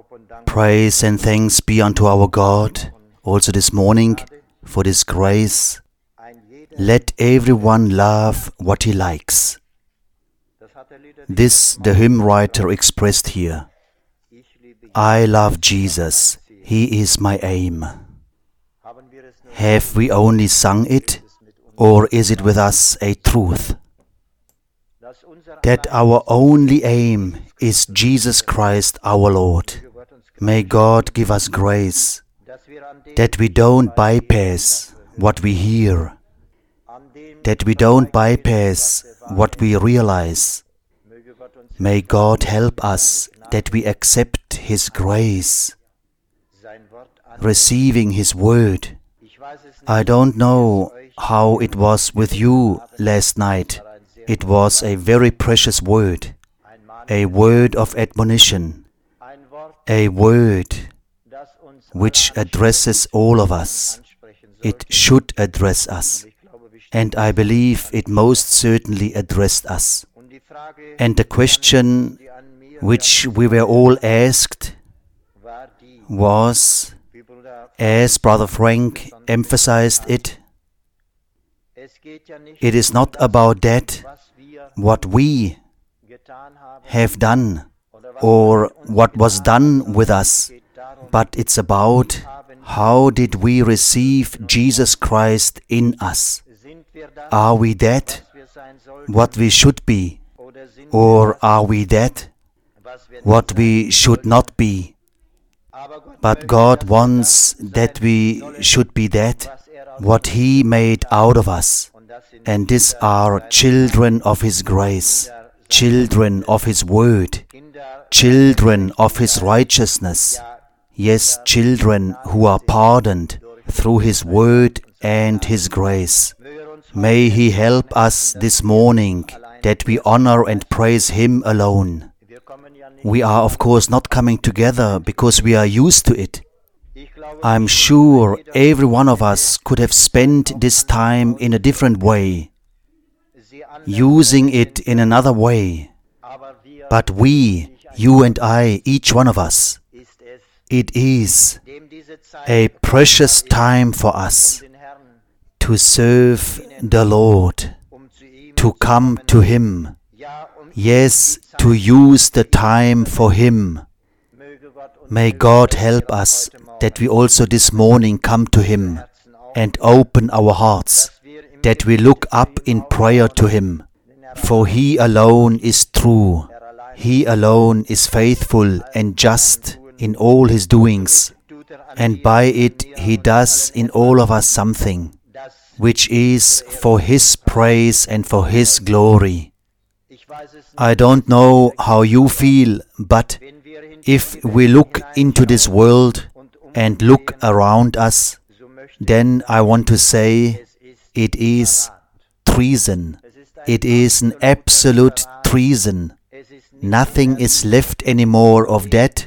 Praise and thanks be unto our God, also this morning, for this grace. Let everyone love what he likes. This the hymn writer expressed here. I love Jesus, He is my aim. Have we only sung it, or is it with us a truth? That our only aim is Jesus Christ our Lord. May God give us grace, that we don't bypass what we hear, that we don't bypass what we realize. May God help us that we accept His grace, receiving His word. I don't know how it was with you last night. It was a very precious word, a word of admonition, a word which addresses all of us. It should address us, and I believe it most certainly addressed us. And the question which we were all asked was, as Brother Frank emphasized it, it is not about that, what we have done or what was done with us, but it's about how did we receive Jesus Christ in us. Are we that, what we should be, or are we that, what we should not be? But God wants that we should be that, what He made out of us. And these are children of His grace, children of His word, children of His righteousness. Yes, children who are pardoned through His word and His grace. May He help us this morning that we honor and praise Him alone. We are of course not coming together because we are used to it. I'm sure every one of us could have spent this time in a different way, using it in another way. But we, you and I, each one of us, it is a precious time for us to serve the Lord, to come to Him. Yes, to use the time for Him. May God help us that we also this morning come to Him and open our hearts, that we look up in prayer to Him. For He alone is true. He alone is faithful and just in all His doings. And by it He does in all of us something, which is for His praise and for His glory. I don't know how you feel, but if we look into this world and look around us, then I want to say it is treason. It is an absolute treason. Nothing is left anymore of that,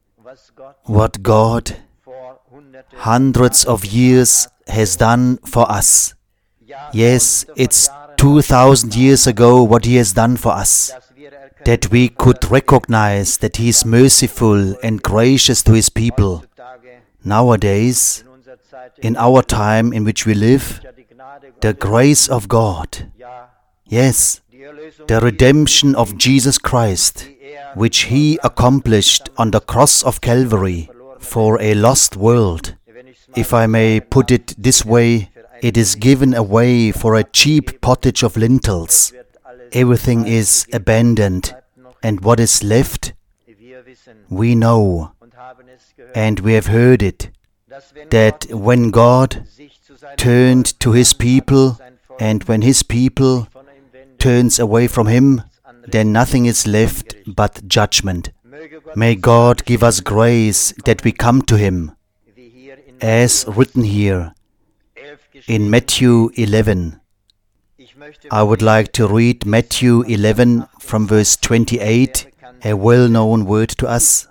what God hundreds of years has done for us. Yes, it's 2000 years ago what He has done for us, that we could recognize that He is merciful and gracious to His people. Nowadays, in our time in which we live, the grace of God, yes, the redemption of Jesus Christ, which He accomplished on the cross of Calvary for a lost world. If I may put it this way, it is given away for a cheap pottage of lentils. Everything is abandoned, and what is left, we know, and we have heard it, that when God turned to His people, and when His people turns away from Him, then nothing is left but judgment. May God give us grace that we come to Him, as written here in Matthew 11. I would like to read Matthew 11 from verse 28, a well-known word to us.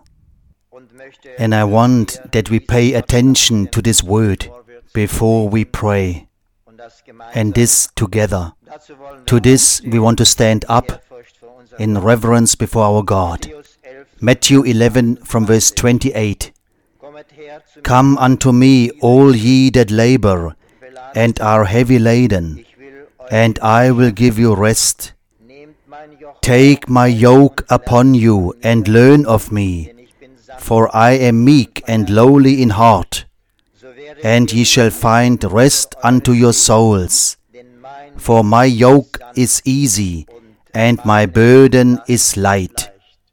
And I want that we pay attention to this word before we pray, and this together. To this we want to stand up in reverence before our God. Matthew 11 from verse 28. Come unto me, all ye that labor and are heavy laden, and I will give you rest. Take my yoke upon you and learn of me, for I am meek and lowly in heart, and ye shall find rest unto your souls. For my yoke is easy, and my burden is light.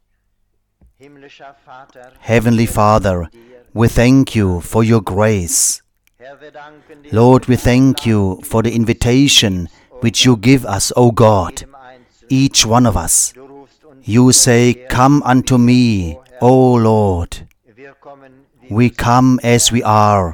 Heavenly Father, we thank you for your grace. Lord, we thank you for the invitation which you give us, O God, each one of us. You say, come unto me, O Lord. We come as we are.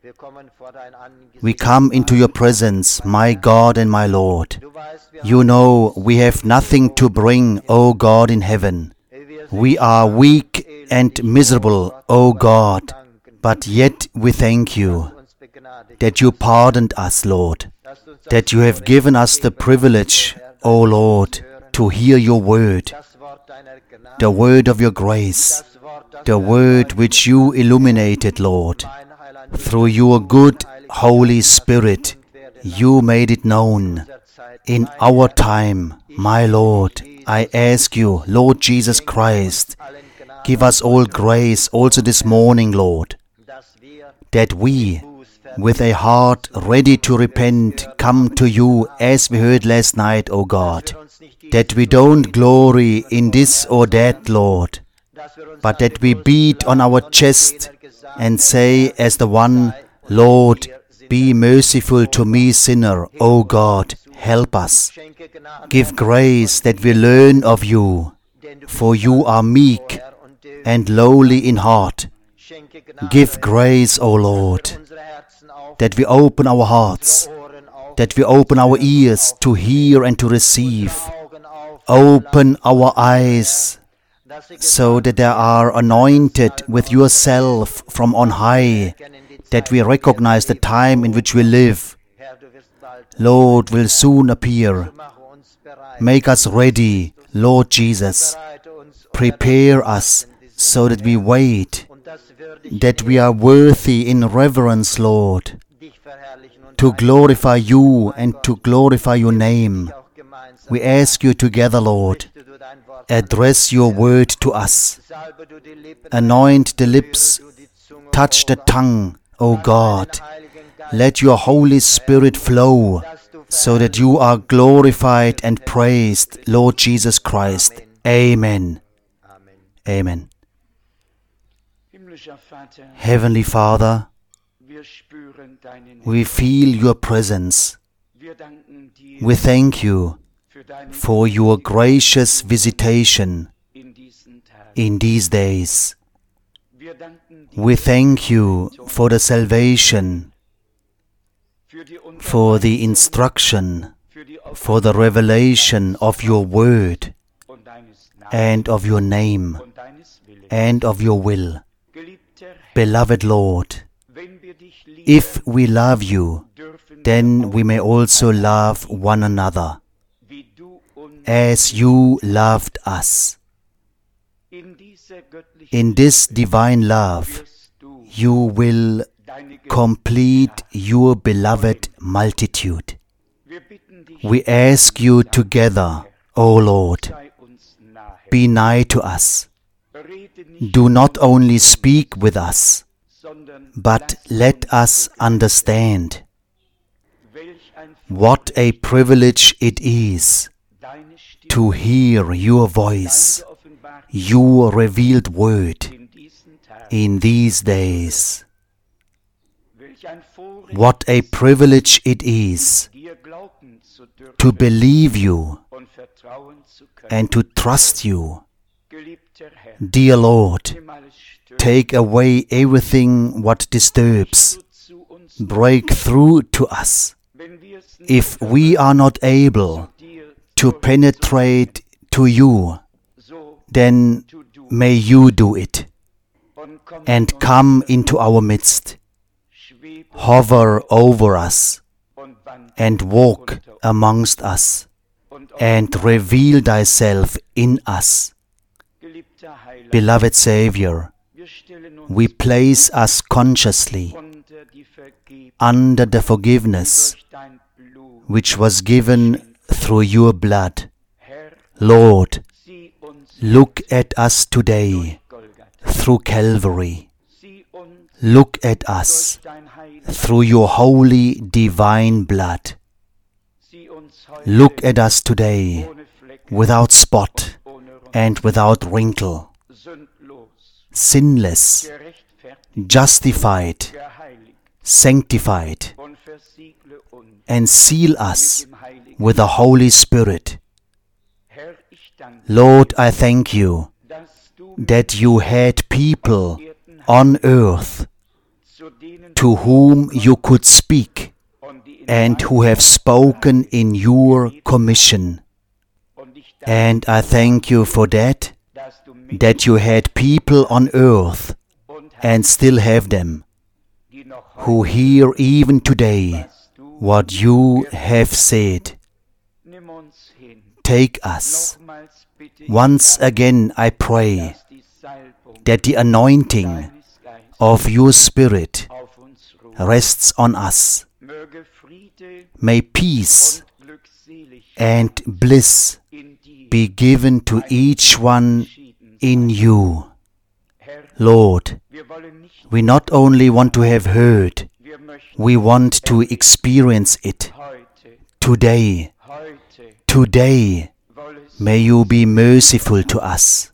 We come into your presence, my God and my Lord. You know we have nothing to bring, O God in heaven. We are weak and miserable, O God, but yet we thank you that you pardoned us, Lord, that you have given us the privilege, O Lord, to hear your word, the word of your grace, the word which you illuminated, Lord. Through your good Holy Spirit, you made it known. In our time, my Lord, I ask you, Lord Jesus Christ, give us all grace also this morning, Lord, that we, with a heart ready to repent, come to you as we heard last night, O God, that we don't glory in this or that, Lord, but that we beat on our chest and say as the one, Lord, be merciful to me, sinner, O God, help us. Give grace that we learn of you, for you are meek and lowly in heart. Give grace, O Lord, that we open our hearts, that we open our ears to hear and to receive. Open our eyes, so that they are anointed with yourself from on high, that we recognize the time in which we live. Lord will soon appear. Make us ready, Lord Jesus. Prepare us so that we wait, that we are worthy in reverence, Lord, to glorify you and to glorify your name. We ask you together, Lord, address your word to us. Anoint the lips, touch the tongue, O God. Let your Holy Spirit flow, so that you are glorified and praised, Lord Jesus Christ. Amen. Amen. Heavenly Father, we feel your presence. We thank you for your gracious visitation in these days. We thank you for the salvation, for the instruction, for the revelation of your word and of your name and of your will. Beloved Lord, if we love you, then we may also love one another, as you loved us. In this divine love, you will complete your beloved multitude. We ask you together, O Lord, be nigh to us. Do not only speak with us, but let us understand. What a privilege it is to hear your voice, your revealed word in these days. What a privilege it is to believe you and to trust you. Dear Lord, take away everything what disturbs. Break through to us. If we are not able to penetrate to you, then may you do it and come into our midst. Hover over us and walk amongst us and reveal thyself in us. Beloved Savior, we place us consciously under the forgiveness which was given through your blood. Lord, look at us today through Calvary. Look at us through your holy divine blood. Look at us today without spot and without wrinkle, sinless, justified, sanctified, and seal us with the Holy Spirit. Lord, I thank you that you had people on earth to whom you could speak and who have spoken in your commission. And I thank you for that you had people on earth and still have them, who hear even today what you have said. Take us. Once again I pray that the anointing of your Spirit rests on us. May peace and bliss be given to each one in you. Lord, we not only want to have heard, we want to experience it. Today, may you be merciful to us.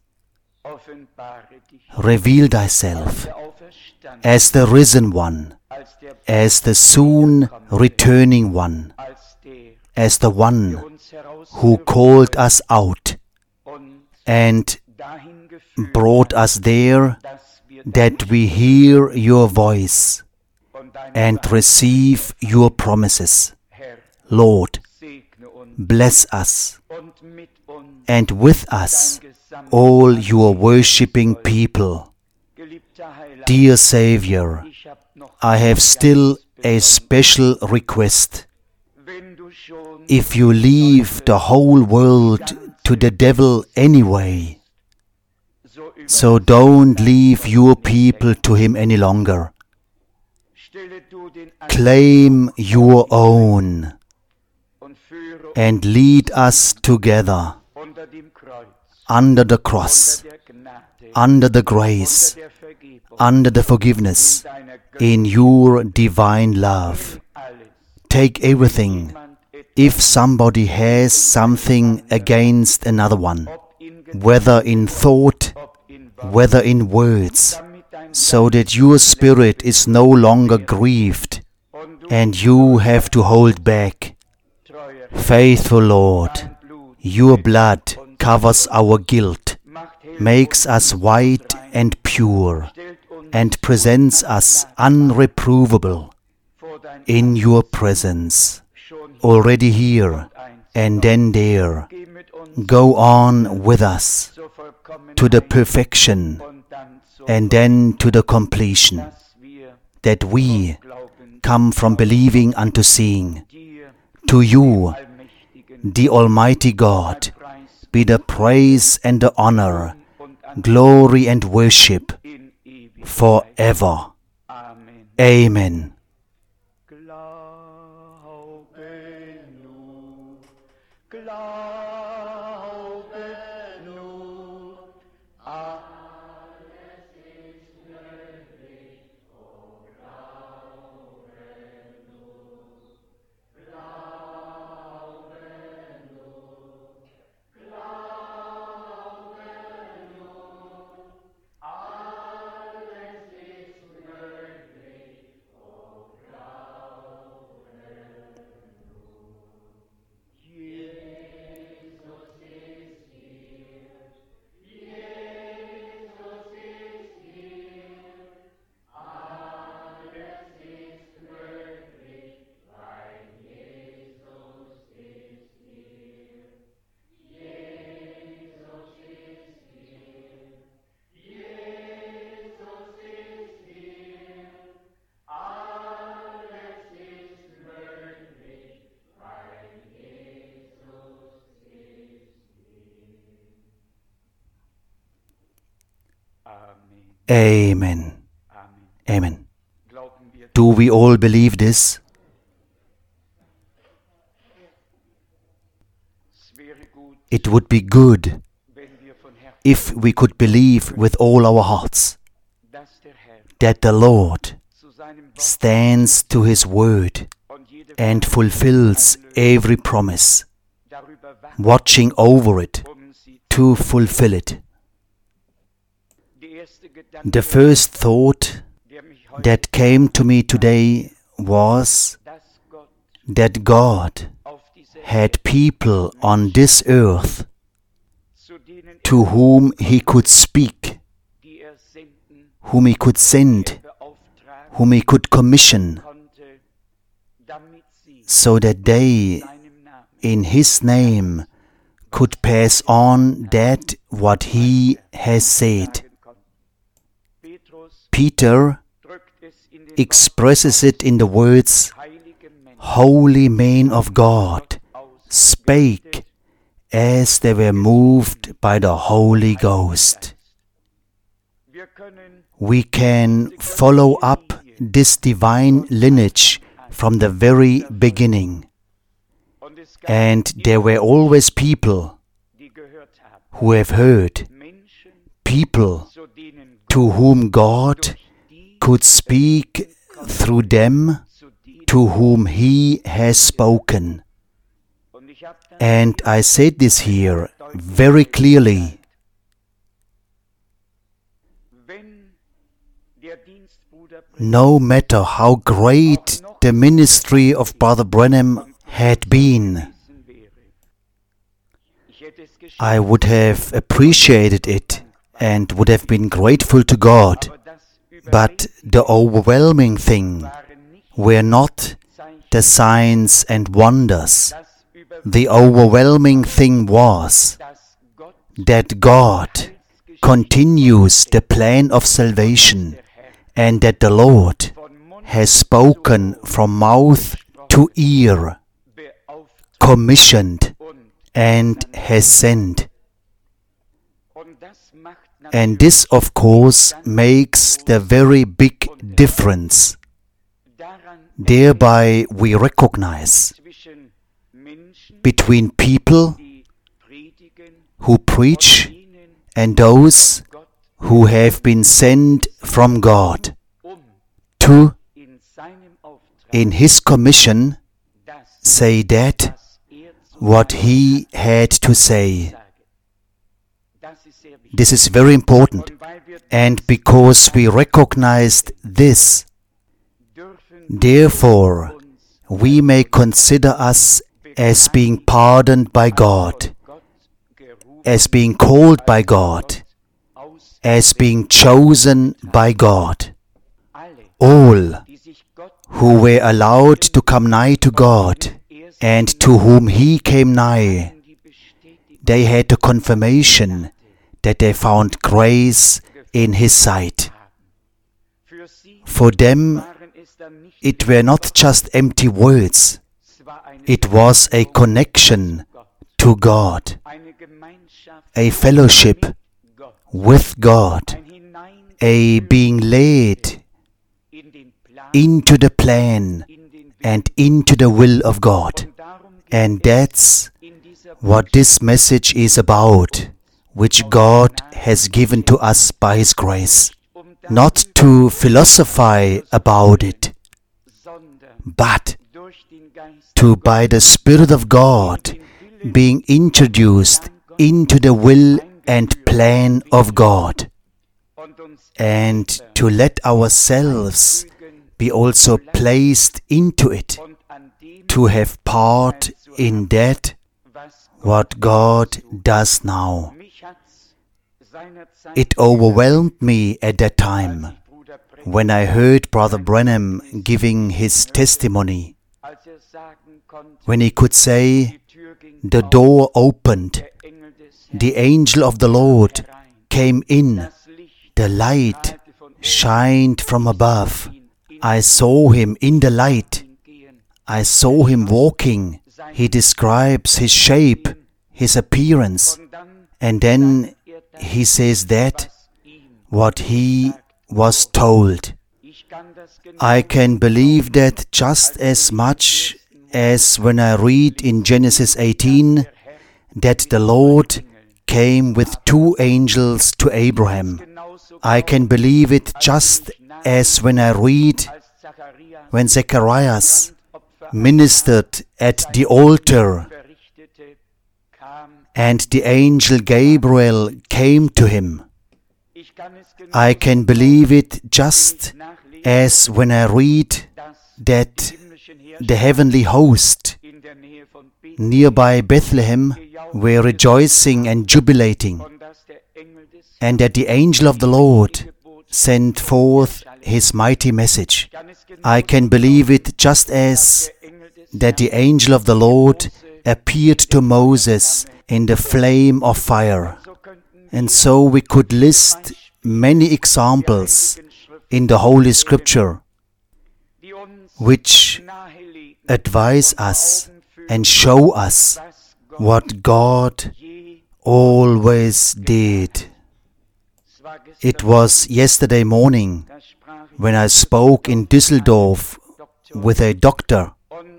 Reveal thyself as the risen one, as the soon returning one, as the one who called us out and brought us there, that we hear your voice and receive your promises. Lord, bless us, and with us all your worshipping people. Dear Savior, I have still a special request. If you leave the whole world to the devil anyway, so don't leave your people to him any longer. Claim your own and lead us together under the cross, under the grace, under the forgiveness, in your divine love. Take everything. If somebody has something against another one, whether in thought, whether in words, so that your spirit is no longer grieved and you have to hold back. Faithful Lord, your blood covers our guilt, makes us white and pure, and presents us unreprovable in your presence. Already here and then there. Go on with us to the perfection and then to the completion, that we come from believing unto seeing. To you, the Almighty God, be the praise and the honor, glory and worship forever. Amen. Amen. Amen. Do we all believe this? It would be good if we could believe with all our hearts that the Lord stands to His word and fulfills every promise, watching over it to fulfill it. The first thought that came to me today was that God had people on this earth to whom He could speak, whom He could send, whom He could commission, so that they, in His name, could pass on that what He has said. Peter expresses it in the words, "Holy men of God spake as they were moved by the Holy Ghost." We can follow up this divine lineage from the very beginning. And there were always people who have heard, people to whom God could speak through them, to whom He has spoken. And I said this here very clearly. No matter how great the ministry of Brother Branham had been, I would have appreciated it and would have been grateful to God. But the overwhelming thing were not the signs and wonders. The overwhelming thing was that God continues the plan of salvation and that the Lord has spoken from mouth to ear, commissioned and has sent. And this, of course, makes the very big difference. Thereby we recognize between people who preach and those who have been sent from God to, in His commission, say that what He had to say. This is very important, and because we recognized this, therefore we may consider us as being pardoned by God, as being called by God, as being chosen by God. All who were allowed to come nigh to God and to whom He came nigh, they had the confirmation that they found grace in His sight. For them, it were not just empty words. It was a connection to God, a fellowship with God, a being led into the plan and into the will of God. And that's what this message is about, which God has given to us by His grace. Not to philosophize about it, but to, by the Spirit of God, being introduced into the will and plan of God, and to let ourselves be also placed into it, to have part in that what God does now. It overwhelmed me at that time when I heard Brother Branham giving his testimony, when he could say, the door opened, the angel of the Lord came in, the light shined from above. I saw him in the light. I saw him walking. He describes his shape, his appearance, and then he says that what he was told. I can believe that just as much as when I read in Genesis 18 that the Lord came with 2 angels to Abraham. I can believe it just as when I read when Zacharias ministered at the altar and the angel Gabriel came to him. I can believe it just as when I read that the heavenly host nearby Bethlehem were rejoicing and jubilating, and that the angel of the Lord sent forth his mighty message. I can believe it just as that the angel of the Lord appeared to Moses in the flame of fire. And so we could list many examples in the Holy Scripture which advise us and show us what God always did. It was yesterday morning when I spoke in Düsseldorf with a doctor,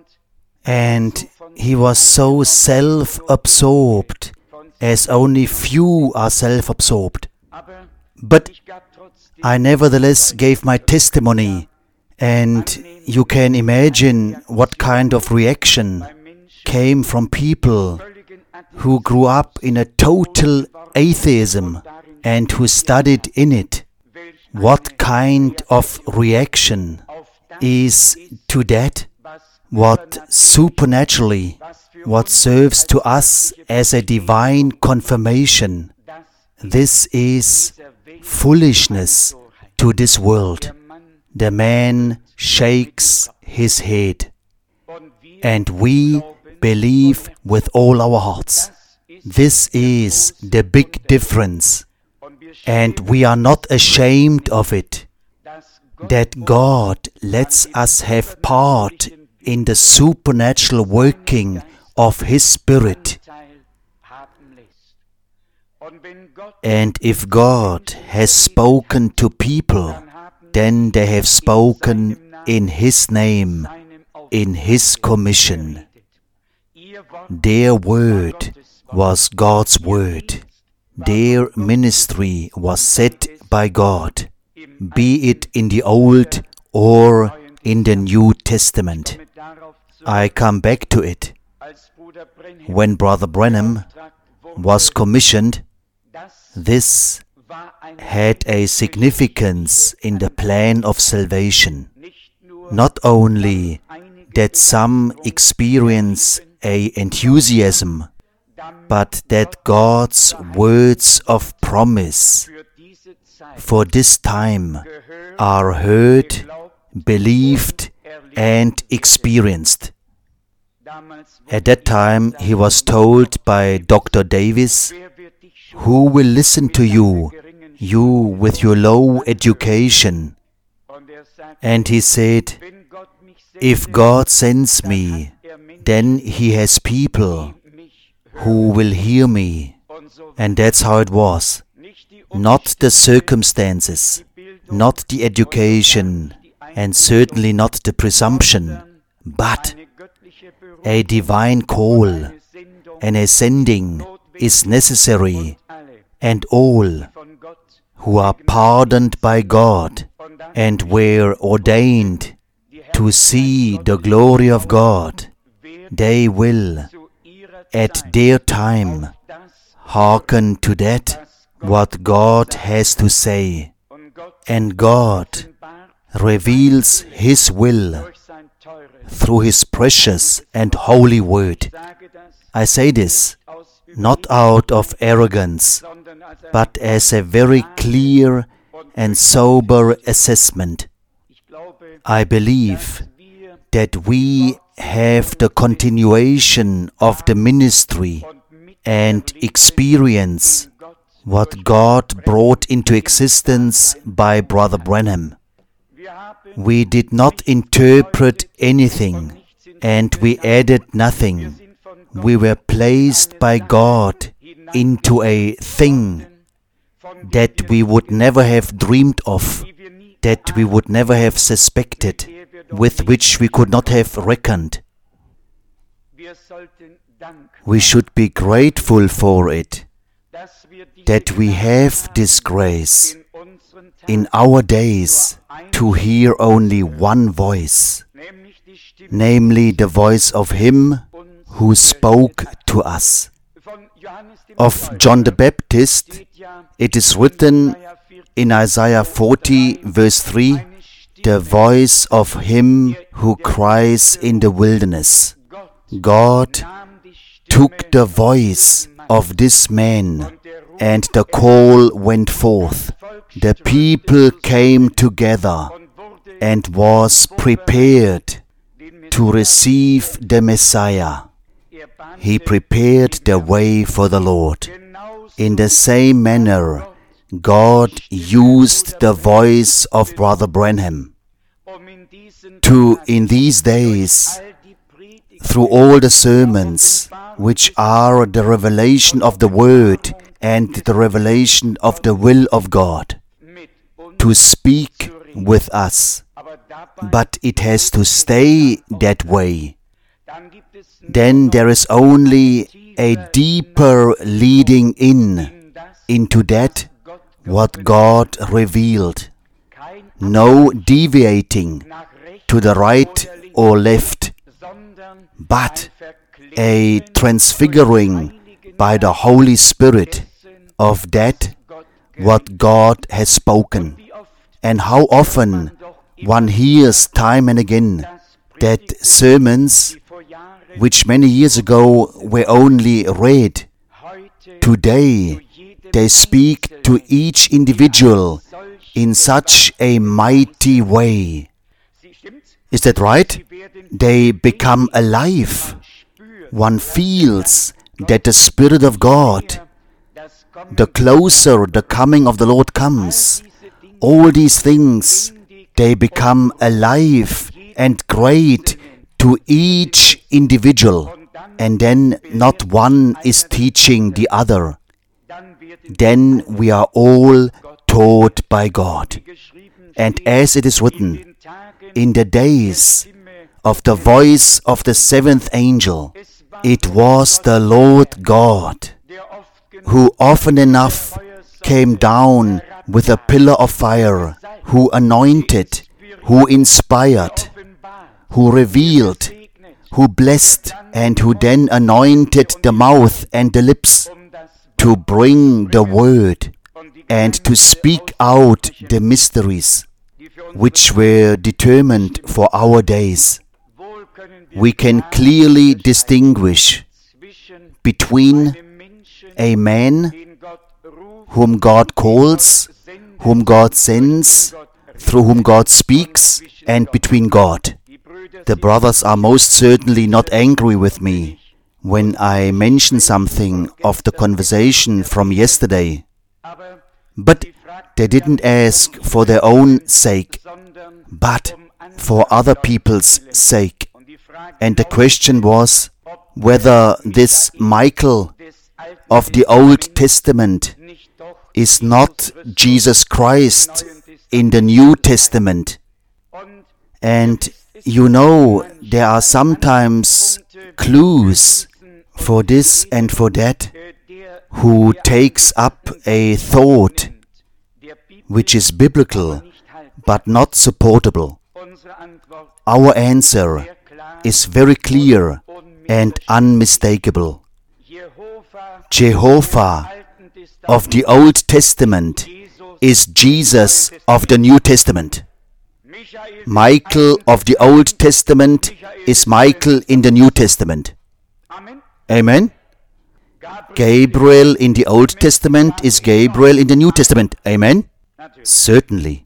and he was so self-absorbed, as only few are self-absorbed. But I nevertheless gave my testimony, and you can imagine what kind of reaction came from people who grew up in a total atheism and who studied in it. What kind of reaction is to that? What supernaturally, what serves to us as a divine confirmation? This is foolishness to this world. The man shakes his head, and we believe with all our hearts. This is the big difference, and we are not ashamed of it, that God lets us have part in the supernatural working of His Spirit. And if God has spoken to people, then they have spoken in His name, in His commission. Their word was God's word. Their ministry was set by God, be it in the Old or in the New Testament. I come back to it. When Brother Branham was commissioned, this had a significance in the plan of salvation. Not only that some experience an enthusiasm, but that God's words of promise for this time are heard, believed, and experienced. At that time, he was told by Dr. Davis, "Who will listen to you, you with your low education?" And he said, "If God sends me, then He has people who will hear me." And that's how it was. Not the circumstances, not the education, and certainly not the presumption, but a divine call and a sending is necessary, and all who are pardoned by God and were ordained to see the glory of God, they will, at their time, hearken to that what God has to say. And God reveals His will through His precious and holy word. I say this not out of arrogance, but as a very clear and sober assessment. I believe that we have the continuation of the ministry and experience what God brought into existence by Brother Branham. We did not interpret anything, and we added nothing. We were placed by God into a thing that we would never have dreamed of, that we would never have suspected, with which we could not have reckoned. We should be grateful for it, that we have this grace in our days to hear only one voice, namely the voice of Him who spoke to us. Of John the Baptist, it is written in Isaiah 40, verse 3, the voice of him who cries in the wilderness. God took the voice of this man, and the call went forth. The people came together and was prepared to receive the Messiah. He prepared the way for the Lord. In the same manner, God used the voice of Brother Branham to, in these days, through all the sermons, which are the revelation of the Word and the revelation of the will of God, to speak with us. But it has to stay that way. Then there is only a deeper leading into that what God revealed. No deviating to the right or left, but a transfiguring by the Holy Spirit of that what God has spoken. And how often one hears time and again that sermons which many years ago were only read, today they speak to each individual in such a mighty way. Is that right? They become alive. One feels that the Spirit of God, the closer the coming of the Lord comes, all these things, they become alive and great to each individual, and then not one is teaching the other. Then we are all taught by God. And as it is written, in the days of the voice of the seventh angel, it was the Lord God who often enough came down with a pillar of fire, who anointed, who inspired, who revealed, who blessed, and who then anointed the mouth and the lips to bring the word and to speak out the mysteries which were determined for our days. We can clearly distinguish between a man whom God calls, whom God sends, through whom God speaks, and between God. The brothers are most certainly not angry with me when I mention something of the conversation from yesterday. But they didn't ask for their own sake, but for other people's sake. And the question was whether this Michael of the Old Testament is not Jesus Christ in the New Testament. And you know, there are sometimes clues for this and for that, who takes up a thought which is biblical but not supportable. Our answer is very clear and unmistakable. Jehovah of the Old Testament is Jesus of the New Testament. Michael of the Old Testament is Michael in the New Testament. Amen? Gabriel in the Old Testament is Gabriel in the New Testament. Amen? Certainly.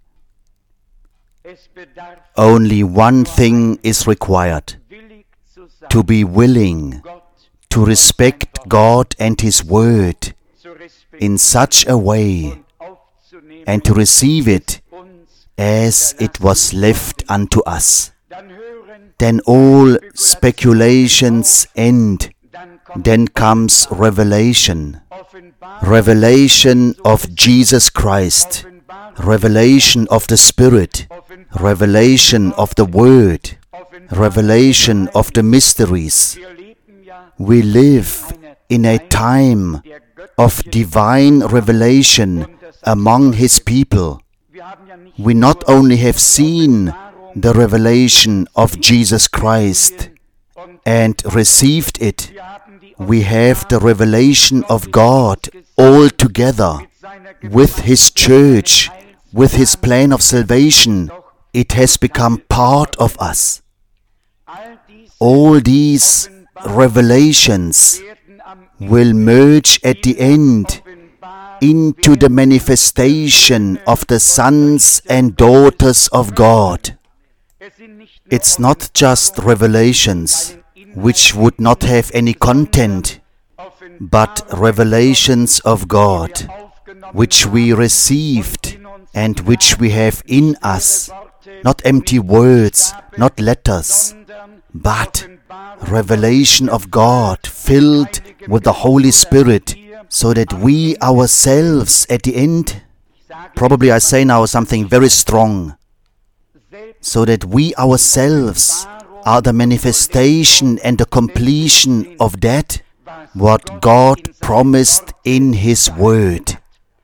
Only one thing is required: to be willing to respect God and His Word in such a way and to receive it as it was left unto us. Then all speculations end. Then comes revelation, revelation of Jesus Christ, revelation of the Spirit, revelation of the Word, revelation of the mysteries. We live in a time of divine revelation among His people. We not only have seen the revelation of Jesus Christ and received it, we have the revelation of God all together with His church, with His plan of salvation. It has become part of us. All these revelations will merge at the end into the manifestation of the sons and daughters of God. It's not just revelations which would not have any content, but revelations of God, which we received and which we have in us. Not empty words, not letters, but revelation of God filled with the Holy Spirit, so that we ourselves at the end, probably I say now something very strong, so that we ourselves are the manifestation and the completion of that what God promised in His Word.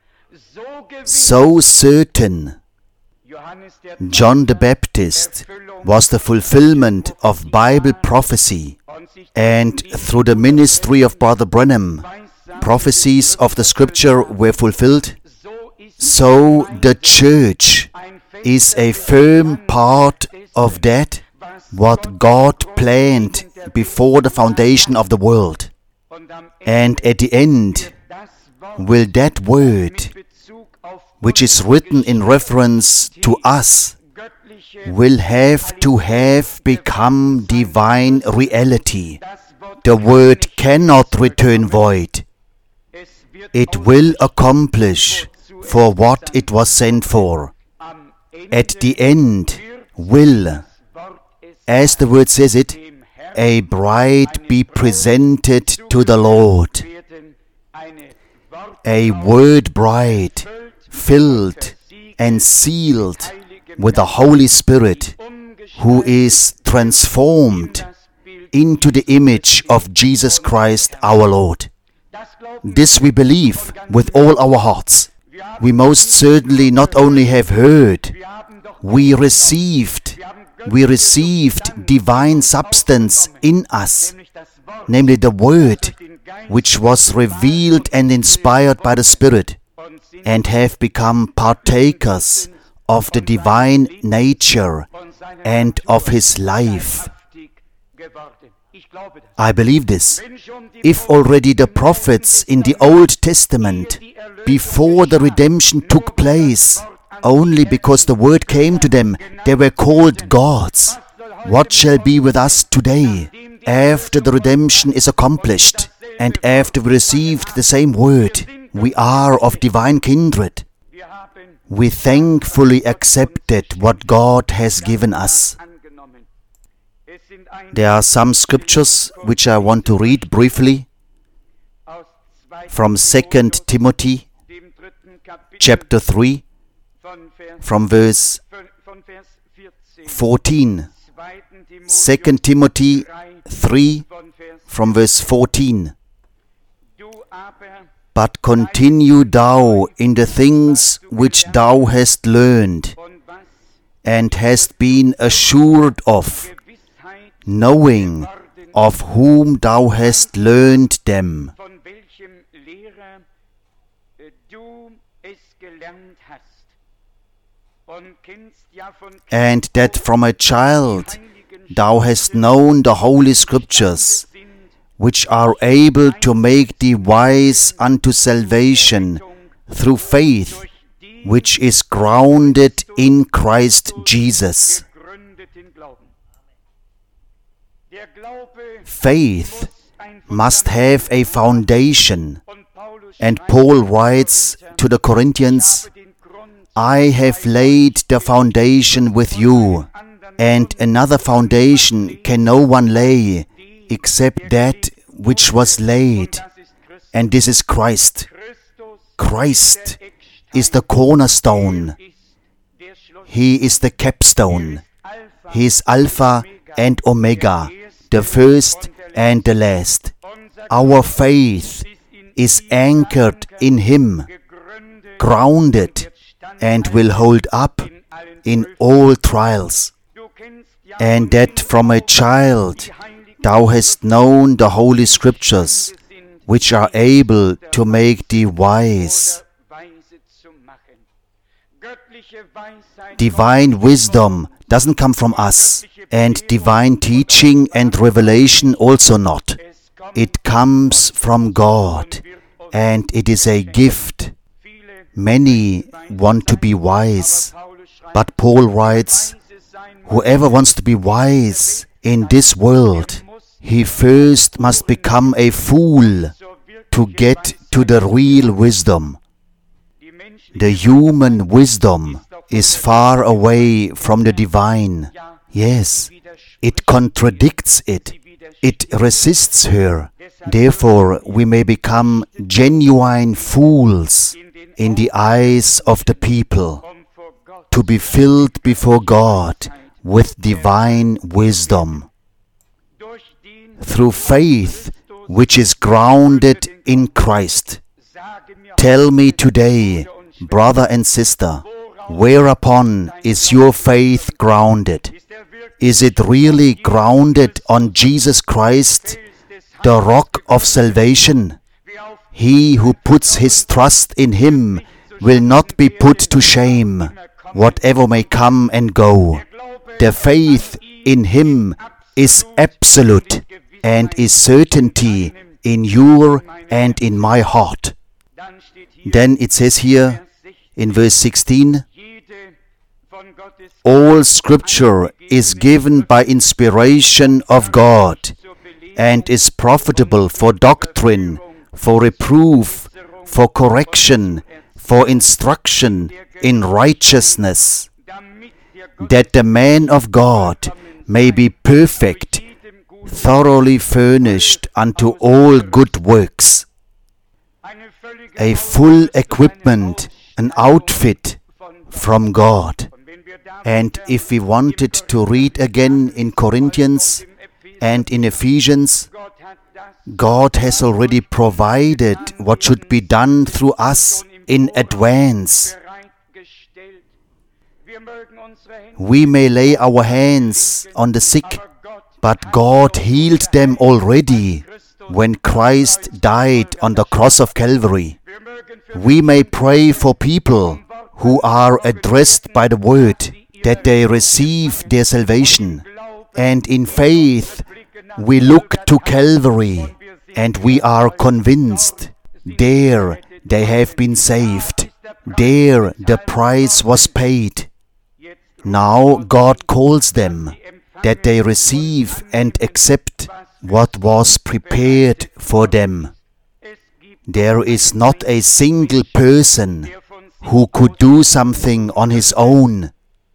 So certain, John the Baptist was the fulfillment of Bible prophecy, and through the ministry of Brother Branham, prophecies of the Scripture were fulfilled. So the Church is a firm part of that what God planned before the foundation of the world. And at the end, will that word, which is written in reference to us, will have to have become divine reality. The word cannot return void. It will accomplish for what it was sent for. At the end will, as the word says it, a bride be presented to the Lord. A word bride, filled and sealed with the Holy Spirit, who is transformed into the image of Jesus Christ our Lord. This we believe with all our hearts. We most certainly not only have heard, we received divine substance in us, namely the Word, which was revealed and inspired by the Spirit, and have become partakers of the divine nature and of His life. I believe this. If already the prophets in the Old Testament, before the redemption took place, only because the word came to them, they were called gods, what shall be with us today, after the redemption is accomplished, and after we received the same word? We are of divine kindred. We thankfully accepted what God has given us. There are some scriptures which I want to read briefly from 2 Timothy chapter 3, from verse 14. 2 Timothy 3, from verse 14. But continue thou in the things which thou hast learned, and hast been assured of, knowing of whom thou hast learned them, and that from a child thou hast known the Holy Scriptures, which are able to make thee wise unto salvation through faith, which is grounded in Christ Jesus. Faith must have a foundation, and Paul writes to the Corinthians, I have laid the foundation with you, and another foundation can no one lay except that which was laid, and this is Christ. Christ is the cornerstone. He is the capstone. He is Alpha and Omega, the first and the last. Our faith is anchored in Him, grounded, and will hold up in all trials. And that from a child thou hast known the Holy Scriptures, which are able to make thee wise. Divine wisdom doesn't come from us, and divine teaching and revelation also not. It comes from God, and it is a gift. Many want to be wise, but Paul writes, whoever wants to be wise in this world, he first must become a fool to get to the real wisdom. The human wisdom is far away from the divine. Yes, it contradicts it. It resists her. Therefore, we may become genuine fools in the eyes of the people, to be filled before God with divine wisdom. Through faith, which is grounded in Christ. Tell me today, brother and sister, whereupon is your faith grounded? Is it really grounded on Jesus Christ, the rock of salvation? He who puts his trust in Him will not be put to shame, whatever may come and go. The faith in Him is absolute and is certainty in your and in my heart. Then it says here in verse 16, all Scripture is given by inspiration of God and is profitable for doctrine, for reproof, for correction, for instruction in righteousness, that the man of God may be perfect, thoroughly furnished unto all good works. A full equipment, an outfit from God. And if we wanted to read again in Corinthians and in Ephesians, God has already provided what should be done through us in advance. We may lay our hands on the sick, but God healed them already when Christ died on the cross of Calvary. We may pray for people who are addressed by the Word, that they receive their salvation. And in faith, we look to Calvary, and we are convinced, there they have been saved. There the price was paid. Now God calls them, that they receive and accept what was prepared for them. There is not a single person who could do something on his own.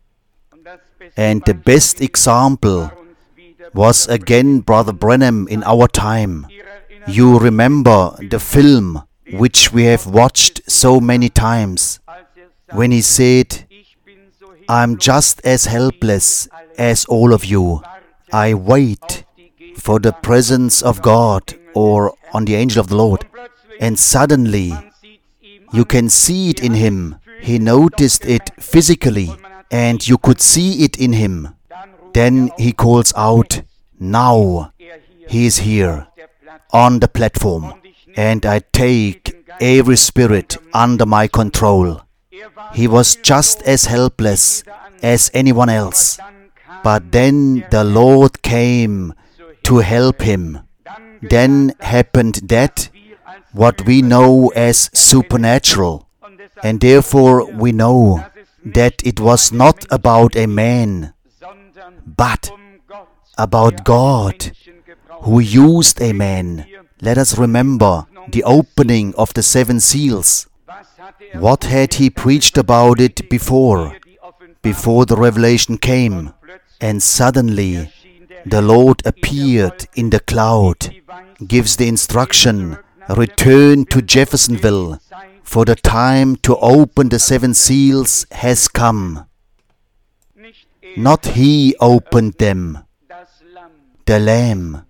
And the best example was again Brother Branham in our time. You remember the film which we have watched so many times, when he said, I'm just as helpless as all of you. I wait for the presence of God or on the angel of the Lord. And suddenly, you can see it in him. He noticed it physically, and you could see it in him. Then he calls out, now he is here on the platform, and I take every spirit under my control. He was just as helpless as anyone else. But then the Lord came to help him. Then happened that, what we know as supernatural. And therefore we know that it was not about a man, but about God, who used a man. Let us remember the opening of the 7 seals. What had he preached about it before the revelation came? And suddenly the Lord appeared in the cloud, gives the instruction, return to Jeffersonville, for the time to open the 7 seals has come. Not he opened them. The Lamb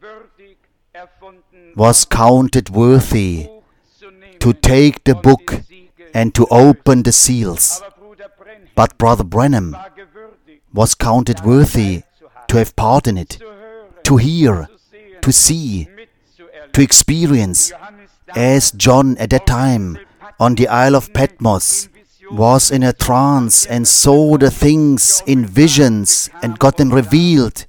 was counted worthy to take the book and to open the seals. But Brother Branham was counted worthy to have part in it, to hear, to see, to experience, as John at that time on the Isle of Patmos was in a trance and saw the things in visions and got them revealed.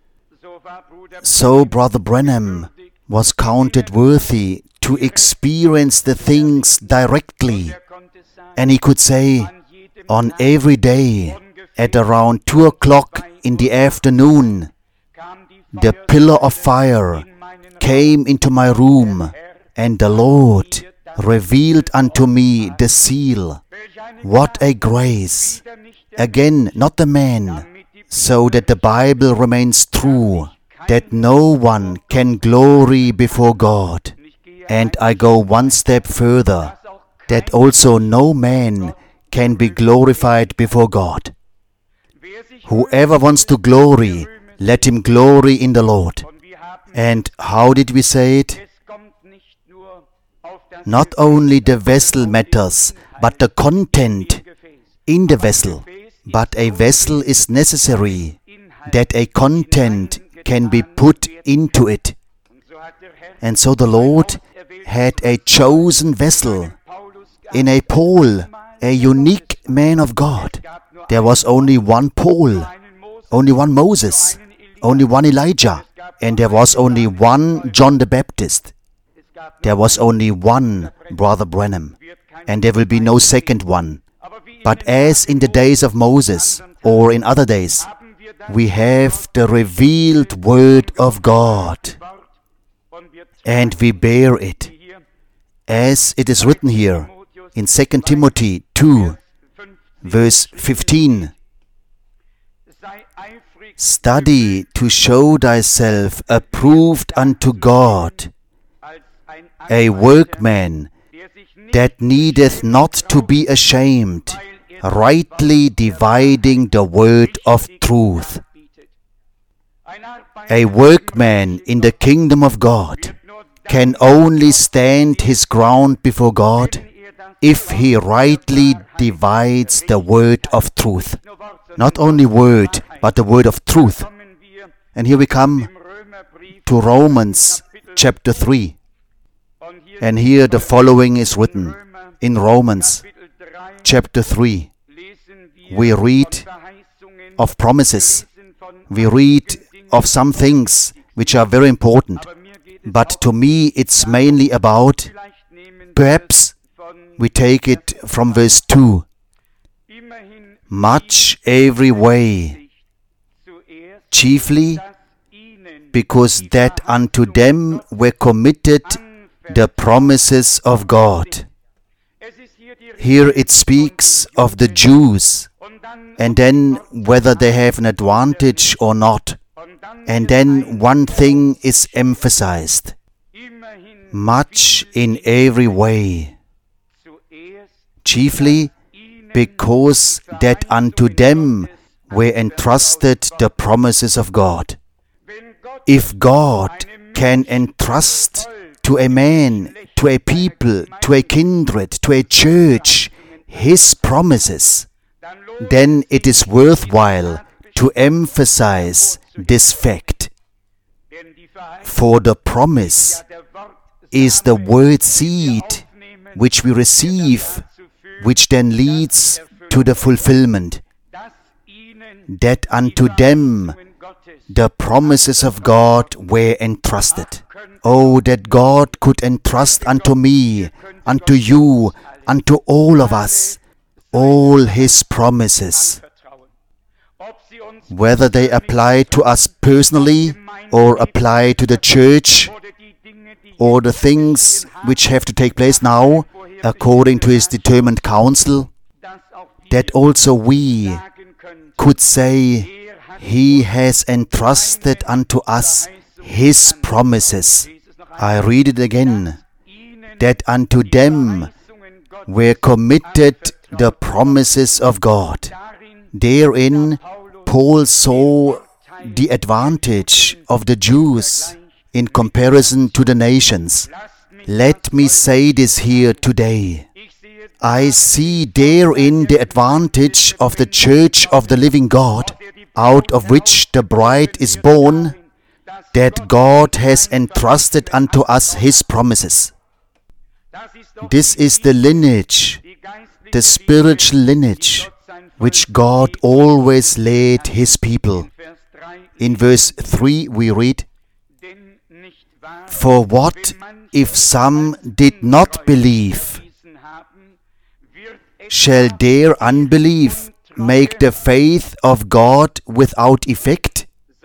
So Brother Branham was counted worthy to experience the things directly. And he could say, on every day at around 2 o'clock in the afternoon, the pillar of fire came into my room, and the Lord revealed unto me the seal. What a grace! Again, not the man, so that the Bible remains true, that no one can glory before God. And I go one step further, that also no man can be glorified before God. Whoever wants to glory, let him glory in the Lord. And how did we say it? Not only the vessel matters, but the content in the vessel. But a vessel is necessary, that a content can be put into it. And so the Lord had a chosen vessel in a Paul, a unique man of God. There was only one Paul, only one Moses, only one Elijah, and there was only one John the Baptist. There was only one Brother Branham, and there will be no second one. But as in the days of Moses, or in other days, we have the revealed Word of God, and we bear it, as it is written here in 2 Timothy 2, verse 15. Study to show thyself approved unto God, a workman that needeth not to be ashamed, rightly dividing the word of truth. A workman in the kingdom of God can only stand his ground before God if he rightly divides the word of truth. Not only word, but the word of truth. And here we come to Romans chapter 3. And here the following is written. In Romans chapter 3, we read of promises. We read of some things which are very important. But to me it's mainly about, perhaps we take it from verse 2. Much every way, chiefly because that unto them were committed the promises of God. Here it speaks of the Jews, and then whether they have an advantage or not. And then one thing is emphasized. Much in every way. Chiefly because that unto them were entrusted the promises of God. If God can entrust to a man, to a people, to a kindred, to a church, His promises, then it is worthwhile to emphasize this fact. For the promise is the word seed which we receive, which then leads to the fulfillment. That unto them the promises of God were entrusted. Oh, that God could entrust unto me, unto you, unto all of us, all His promises. Whether they apply to us personally, or apply to the church, or the things which have to take place now, according to His determined counsel, that also we could say, He has entrusted unto us His promises. I read it again. that unto them were committed the promises of God. Therein, Paul saw the advantage of the Jews in comparison to the nations. Let me say this here today. I see therein the advantage of the Church of the living God, out of which the bride is born, that God has entrusted unto us His promises. This is the lineage, the spiritual lineage, which God always led His people. In verse 3 we read, "For what if some did not believe? Shall their unbelief make the faith of God without effect?"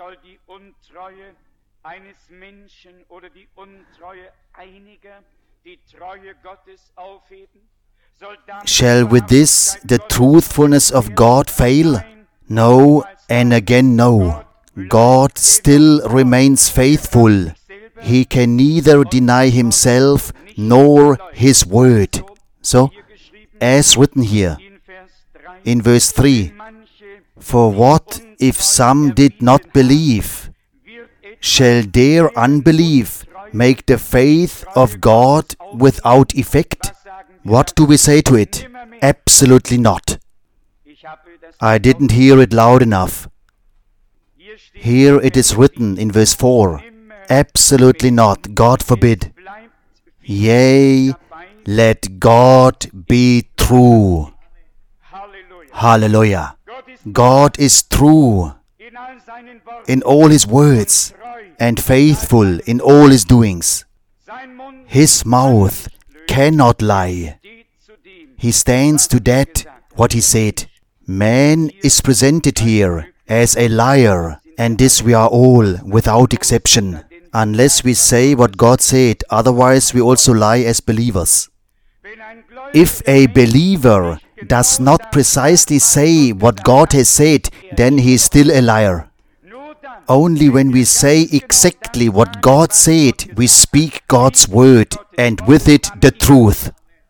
Shall with this the truthfulness of God fail? No, and again no. God still remains faithful. He can neither deny Himself nor His word. So, as written here in verse 3, "For what if some did not believe? Shall their unbelief make the faith of God without effect?" What do we say to it? Absolutely not. I didn't hear it loud enough. Here it is written in verse 4, absolutely not, God forbid. Yea, let God be true. Hallelujah. God is true in all His words and faithful in all His doings. His mouth cannot lie. He stands to that what He said. Man is presented here as a liar, and this we are all, without exception, unless we say what God said, otherwise we also lie as believers. If a believer does not precisely say what God has said, then he is still a liar. Only when we say exactly what God said, we speak God's word, and with it the truth.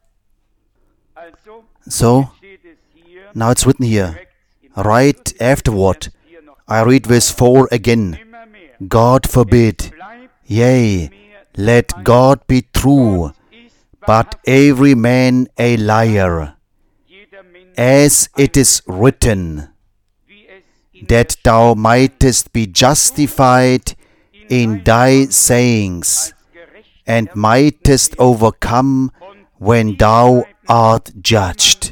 So, now it's written here, right afterward, I read verse 4 again. God forbid. Yea, let God be true, but every man a liar. As it is written, that thou mightest be justified in thy sayings, and mightest overcome when thou art judged.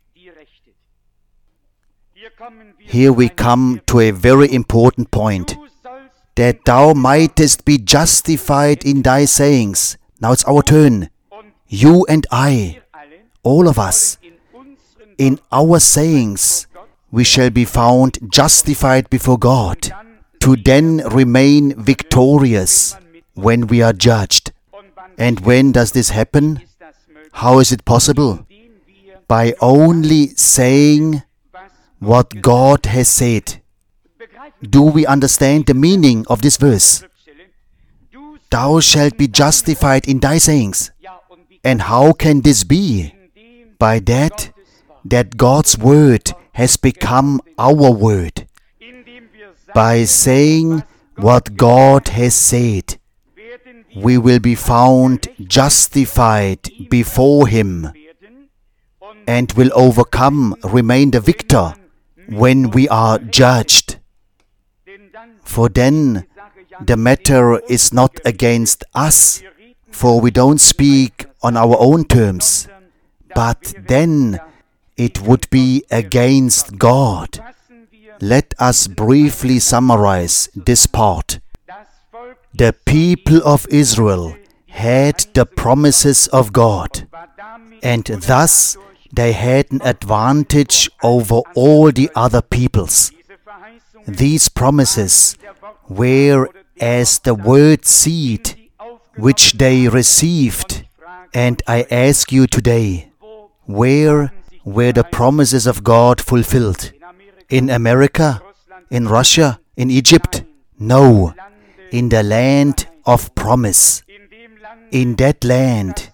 Here we come to a very important point. That thou mightest be justified in thy sayings. Now it's our turn. You and I, all of us, in our sayings, we shall be found justified before God, to then remain victorious when we are judged. And when does this happen? How is it possible? By only saying what God has said. Do we understand the meaning of this verse? Thou shalt be justified in thy sayings. And how can this be? By that God's word has become our word. By saying what God has said, we will be found justified before Him and will overcome, remain the victor when we are judged. For then the matter is not against us, for we don't speak on our own terms, but then it would be against God. Let us briefly summarize this part. The people of Israel had the promises of God, and thus they had an advantage over all the other peoples. These promises were as the word seed which they received. And I ask you today, where were the promises of God fulfilled? In America? In Russia? In Egypt? No. In the land of promise. In that land,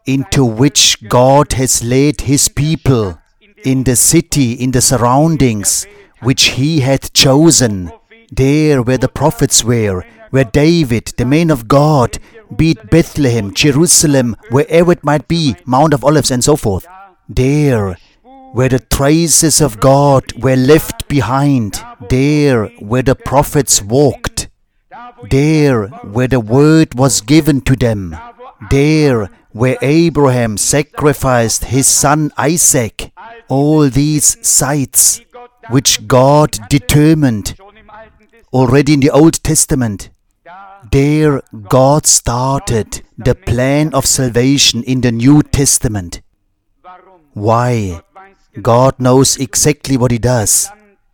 into which God has led His people, in the city, in the surroundings which He had chosen, there where the prophets were, where David, the man of God, be it Bethlehem, Jerusalem, wherever it might be, Mount of Olives and so forth, there where the traces of God were left behind, there where the prophets walked, there where the word was given to them, there where Abraham sacrificed his son Isaac, all these sites which God determined already in the Old Testament, there God started the plan of salvation in the New Testament. Why? God knows exactly what He does.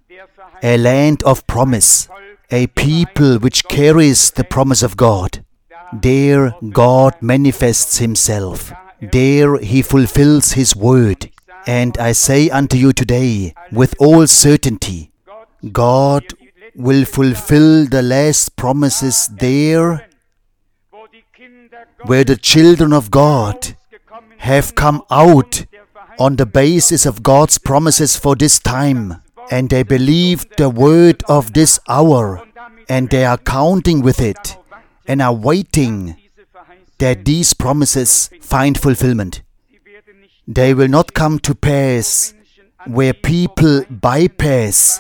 A land of promise, a people which carries the promise of God. There God manifests Himself. There He fulfills His word. And I say unto you today, with all certainty, God will fulfill the last promises there where the children of God have come out on the basis of God's promises for this time, and they believe the word of this hour, and they are counting with it, and are waiting that these promises find fulfillment. They will not come to pass where people bypass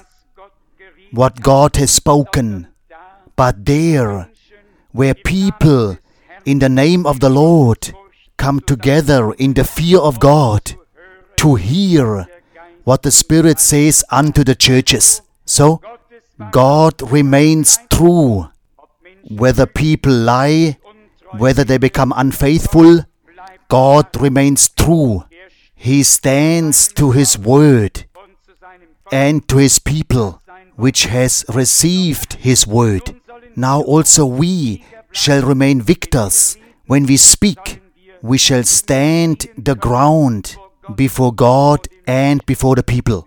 what God has spoken, but there where people in the name of the Lord come together in the fear of God to hear what the Spirit says unto the churches. So, God remains true. Whether people lie, whether they become unfaithful, God remains true. He stands to His word and to His people, which has received His word. Now also we shall remain victors. When we speak, we shall stand the ground before God and before the people.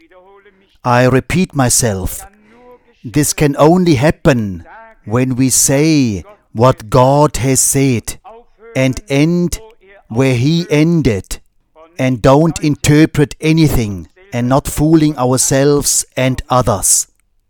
I repeat myself, this can only happen when we say what God has said and end where He ended, and don't interpret anything and not fooling ourselves and others.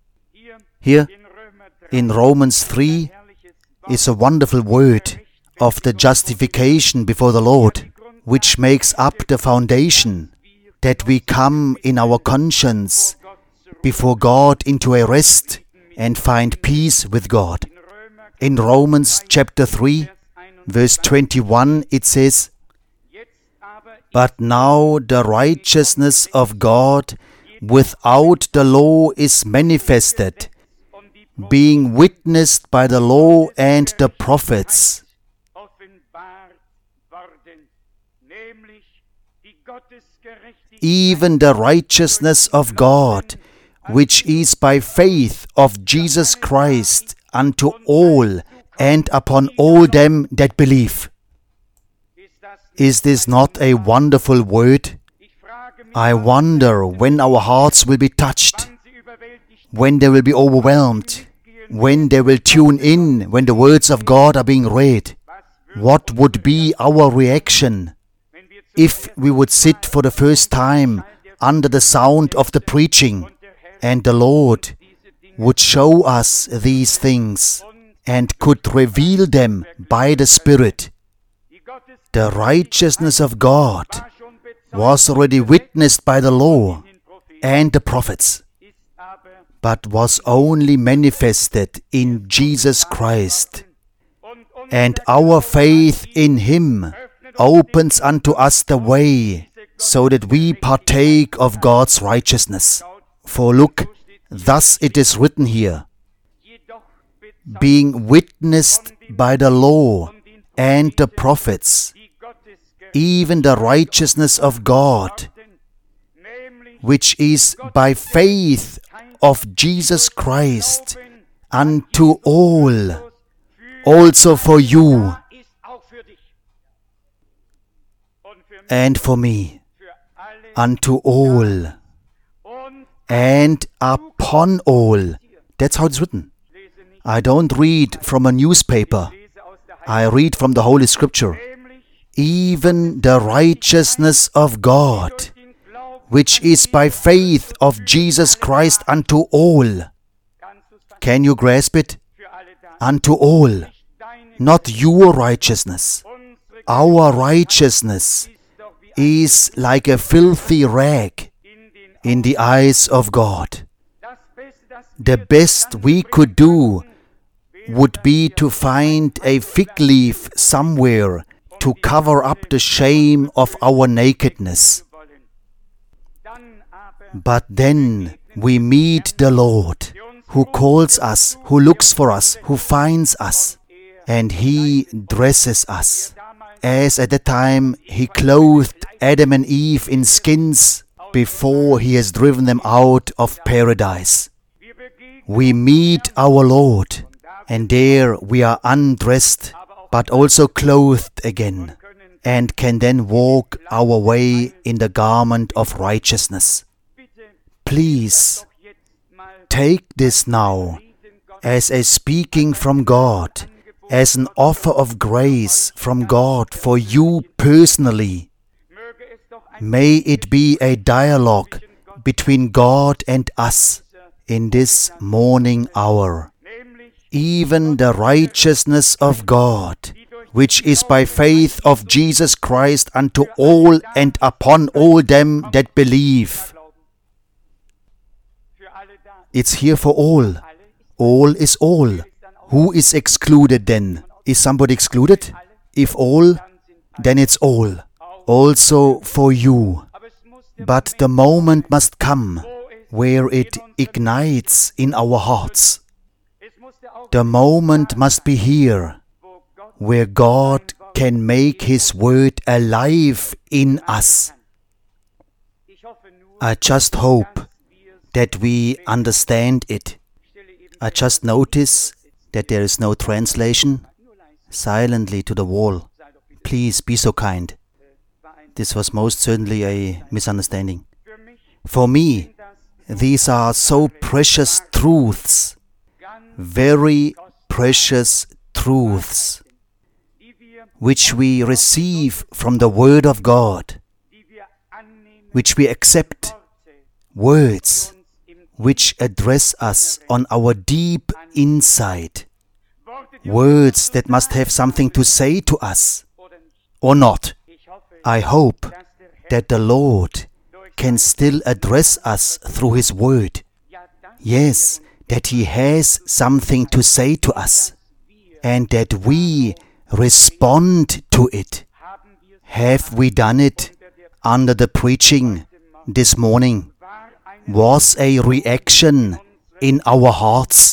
Here in Romans 3 is a wonderful word of the justification before the Lord, which makes up the foundation that we come in our conscience before God into a rest and find peace with God. In Romans chapter 3, verse 21, it says, "But now the righteousness of God without the law is manifested, being witnessed by the law and the prophets." Even the righteousness of God, which is by faith of Jesus Christ unto all and upon all them that believe. Is this not a wonderful word? I wonder when our hearts will be touched, when they will be overwhelmed, when they will tune in, when the words of God are being read. What would be our reaction if we would sit for the first time under the sound of the preaching, and the Lord would show us these things and could reveal them by the Spirit? The righteousness of God was already witnessed by the law and the prophets, but was only manifested in Jesus Christ. And our faith in Him opens unto us the way, so that we partake of God's righteousness. For look, thus it is written here, being witnessed by the law and the prophets, even the righteousness of God, which is by faith of Jesus Christ unto all, also for you and for me, unto all and upon all. That's how it's written. I don't read from a newspaper. I read from the Holy Scripture. even the righteousness of God, which is by faith of Jesus Christ unto all. Can you grasp it? Unto all. Not your righteousness. Our righteousness is like a filthy rag in the eyes of God. The best we could do would be to find a fig leaf somewhere to cover up the shame of our nakedness. But then we meet the Lord, who calls us, who looks for us, who finds us, and He dresses us, as at the time He clothed Adam and Eve in skins before He has driven them out of paradise. We meet our Lord, and there we are undressed, but also clothed again, and can then walk our way in the garment of righteousness. Please, take this now as a speaking from God, as an offer of grace from God for you personally. May it be a dialogue between God and us in this morning hour. Even the righteousness of God, which is by faith of Jesus Christ unto all and upon all them that believe. It's here for all. All is all. Who is excluded then? Is somebody excluded? If all, then it's all. Also for you. But the moment must come where it ignites in our hearts. The moment must be here where God can make His word alive in us. I just hope that we understand it. I just notice that there is no translation. Silently to the wall. Please be so kind. This was most certainly a misunderstanding. For me, these are so precious truths, very precious truths, which we receive from the Word of God, which we accept, words which address us on our deep inside, words that must have something to say to us, or not. I hope that the Lord can still address us through His Word. Yes, that He has something to say to us, and that we respond to it. Have we done it under the preaching this morning? Was a reaction in our hearts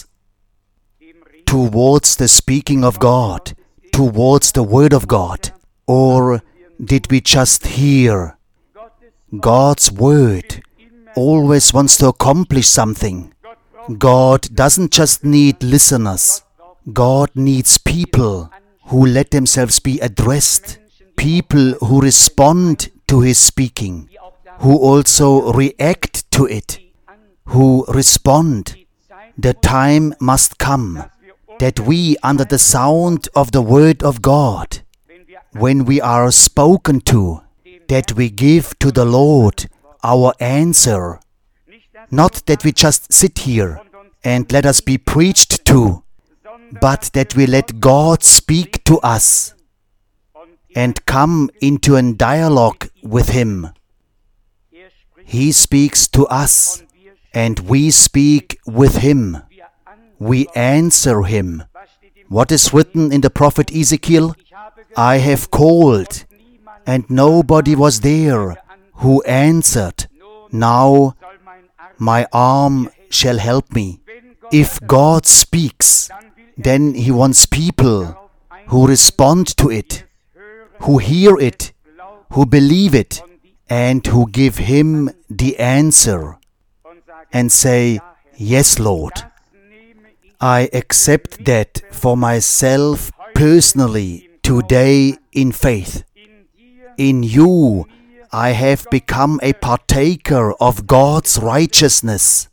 towards the speaking of God, towards the Word of God? Or did we just hear? God's Word always wants to accomplish something. God doesn't just need listeners. God needs people who let themselves be addressed, people who respond to His speaking, who also react to it, who respond. The time must come that we, under the sound of the Word of God, when we are spoken to, that we give to the Lord our answer. Not that we just sit here and let us be preached to, but that we let God speak to us and come into a dialogue with Him. He speaks to us and we speak with Him. We answer Him. What is written in the prophet Ezekiel? I have called, and nobody was there who answered. Now my arm shall help me. If God speaks, then He wants people who respond to it, who hear it, who believe it, and who give Him the answer and say, yes, Lord. I accept that for myself personally today in faith. In you I have become a partaker of God's righteousness.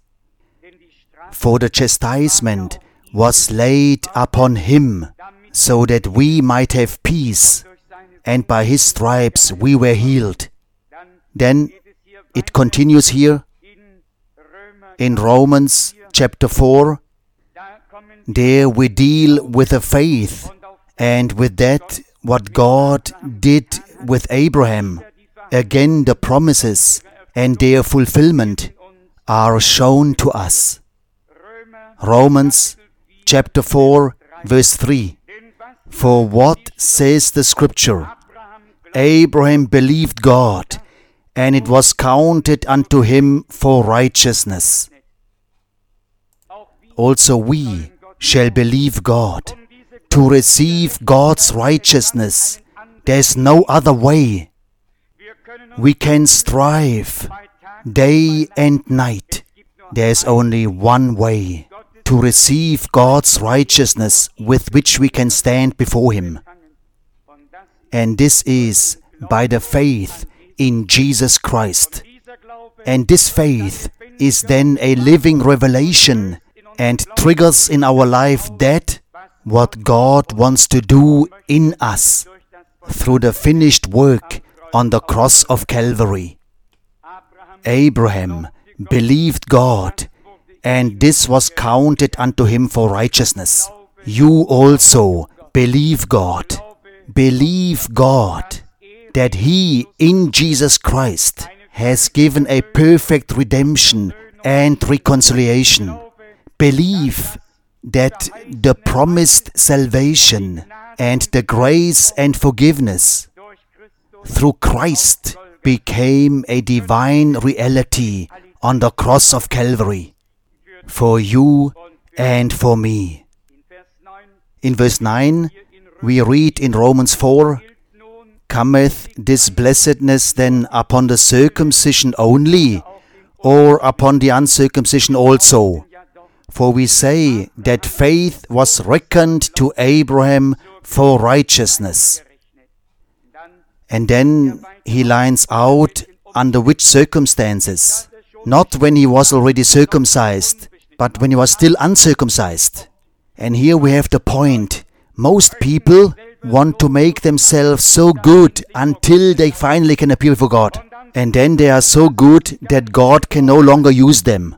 For the chastisement was laid upon Him, so that we might have peace, and by His stripes we were healed. Then it continues here in Romans chapter 4. There we deal with the faith, and with that what God did with Abraham. Again, the promises and their fulfillment are shown to us. Romans chapter 4, verse 3. For what says the Scripture? Abraham believed God, and it was counted unto him for righteousness. Also we shall believe God to receive God's righteousness. There is no other way. We can strive day and night. There is only one way to receive God's righteousness with which we can stand before Him. And this is by the faith in Jesus Christ. And this faith is then a living revelation and triggers in our life that what God wants to do in us through the finished work on the cross of Calvary. Abraham believed God, and this was counted unto him for righteousness. You also believe God. Believe God that He in Jesus Christ has given a perfect redemption and reconciliation. Believe that the promised salvation and the grace and forgiveness through Christ became a divine reality on the cross of Calvary for you and for me. In verse 9, we read in Romans 4, cometh this blessedness then upon the circumcision only, or upon the uncircumcision also? For we say that faith was reckoned to Abraham for righteousness. And then he lines out under which circumstances. Not when he was already circumcised, but when he was still uncircumcised. And here we have the point. Most people want to make themselves so good until they finally can appear before God. And then they are so good that God can no longer use them.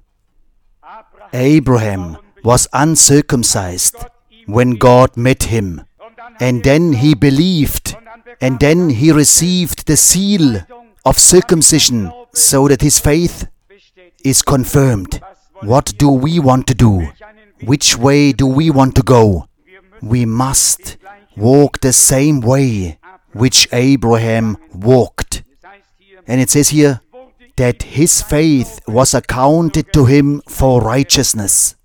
Abraham was uncircumcised when God met him. And then he believed. And then he received the seal of circumcision so that his faith is confirmed. What do we want to do? Which way do we want to go? We must walk the same way which Abraham walked. And it says here that his faith was accounted to him for righteousness.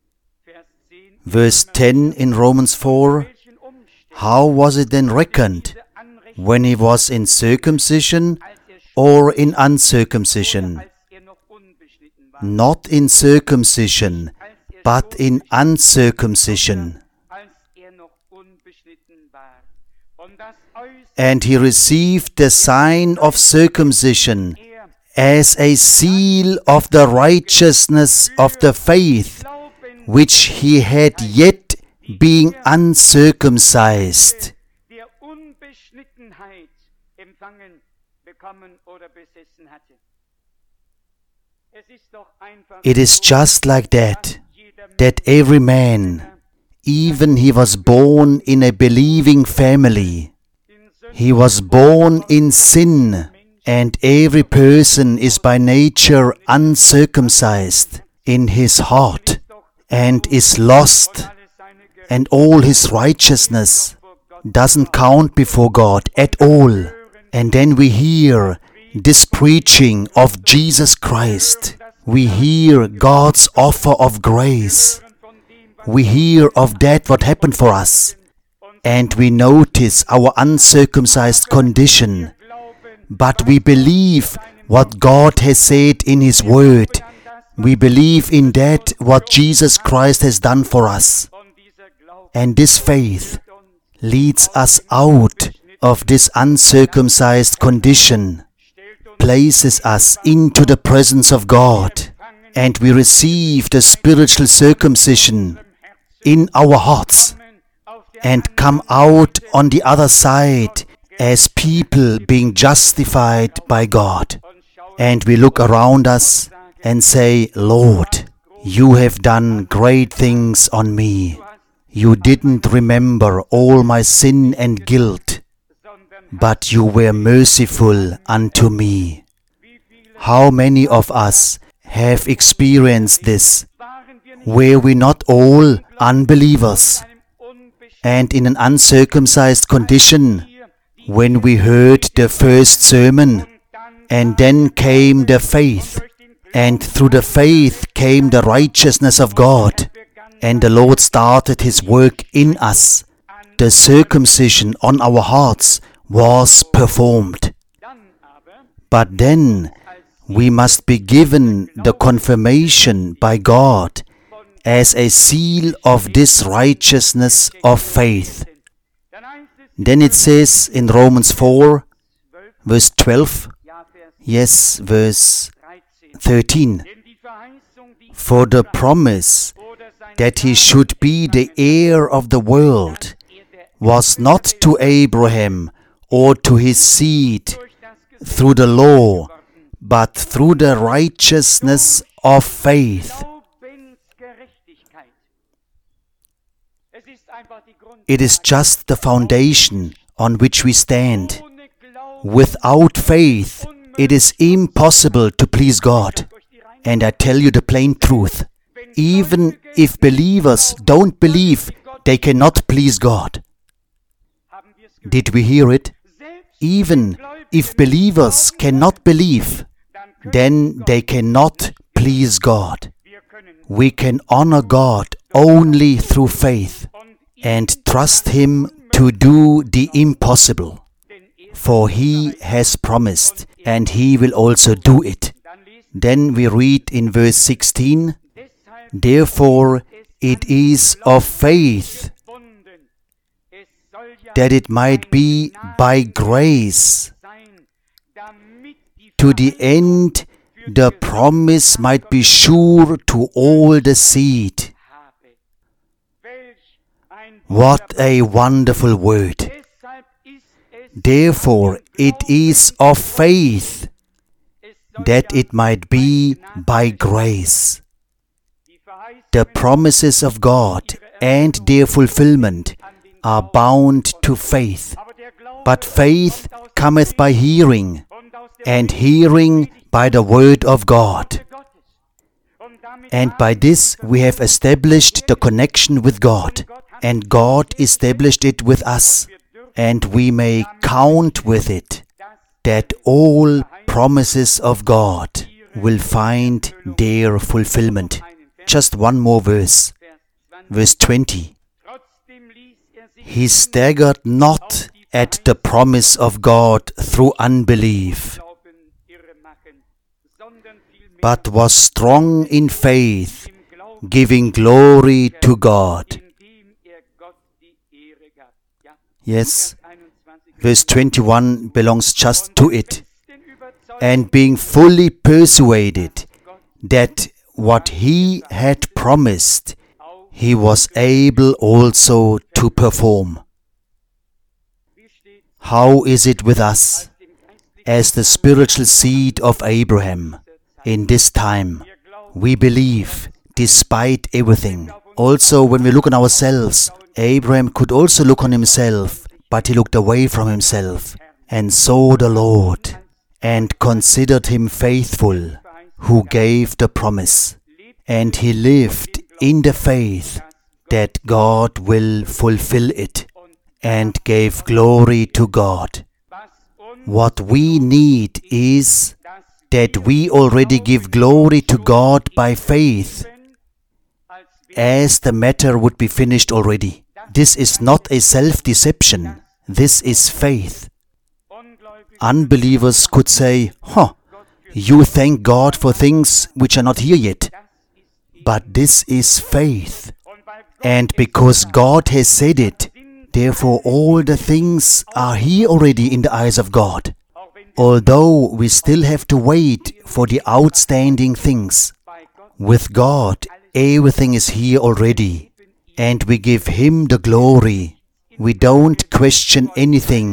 Verse 10 in Romans 4, how was it then reckoned? When he was in circumcision or in uncircumcision? Not in circumcision, but in uncircumcision. And he received the sign of circumcision as a seal of the righteousness of the faith, which he had yet being uncircumcised. It is just like that every man, even he was born in a believing family, he was born in sin, and every person is by nature uncircumcised in his heart and is lost, and all his righteousness doesn't count before God at all. And then we hear this preaching of Jesus Christ. We hear God's offer of grace. We hear of that what happened for us. And we notice our uncircumcised condition. But we believe what God has said in His Word. We believe in that what Jesus Christ has done for us. And this faith leads us out of this uncircumcised condition, places us into the presence of God, and we receive the spiritual circumcision in our hearts and come out on the other side as people being justified by God. And we look around us and say, Lord, you have done great things on me. You didn't remember all my sin and guilt, but you were merciful unto me. How many of us have experienced this? Were we not all unbelievers and in an uncircumcised condition when we heard the first sermon? And then came the faith, and through the faith came the righteousness of God, and the Lord started His work in us. The circumcision on our hearts was performed. But then we must be given the confirmation by God as a seal of this righteousness of faith. Then it says in Romans 4, verse 12, yes, verse 13, for the promise that he should be the heir of the world was not to Abraham or to his seed through the law, but through the righteousness of faith. It is just the foundation on which we stand. Without faith, it is impossible to please God. And I tell you the plain truth. Even if believers don't believe, they cannot please God. Did we hear it? Even if believers cannot believe, then they cannot please God. We can honor God only through faith and trust Him to do the impossible. For He has promised, and He will also do it. Then we read in verse 16, therefore it is of faith, that it might be by grace, to the end the promise might be sure to all the seed. What a wonderful word! Therefore it is of faith, that it might be by grace. The promises of God and their fulfillment are bound to faith. But faith cometh by hearing, and hearing by the word of God. And by this we have established the connection with God, and God established it with us, and we may count with it that all promises of God will find their fulfillment. Just one more verse. Verse 20. He staggered not at the promise of God through unbelief, but was strong in faith, giving glory to God. Yes, verse 21 belongs just to it. And being fully persuaded that what he had promised, he was able also to perform. How is it with us, as the spiritual seed of Abraham? In this time, we believe, despite everything. Also, when we look on ourselves, Abraham could also look on himself, but he looked away from himself, and saw the Lord, and considered him faithful, who gave the promise. And he lived in the faith that God will fulfill it, and gave glory to God. What we need is that we already give glory to God by faith, as the matter would be finished already. This is not a self-deception. This is faith. Unbelievers could say, you thank God for things which are not here yet. But this is faith. And because God has said it, therefore all the things are here already in the eyes of God. Although we still have to wait for the outstanding things. With God, everything is here already. And we give Him the glory. We don't question anything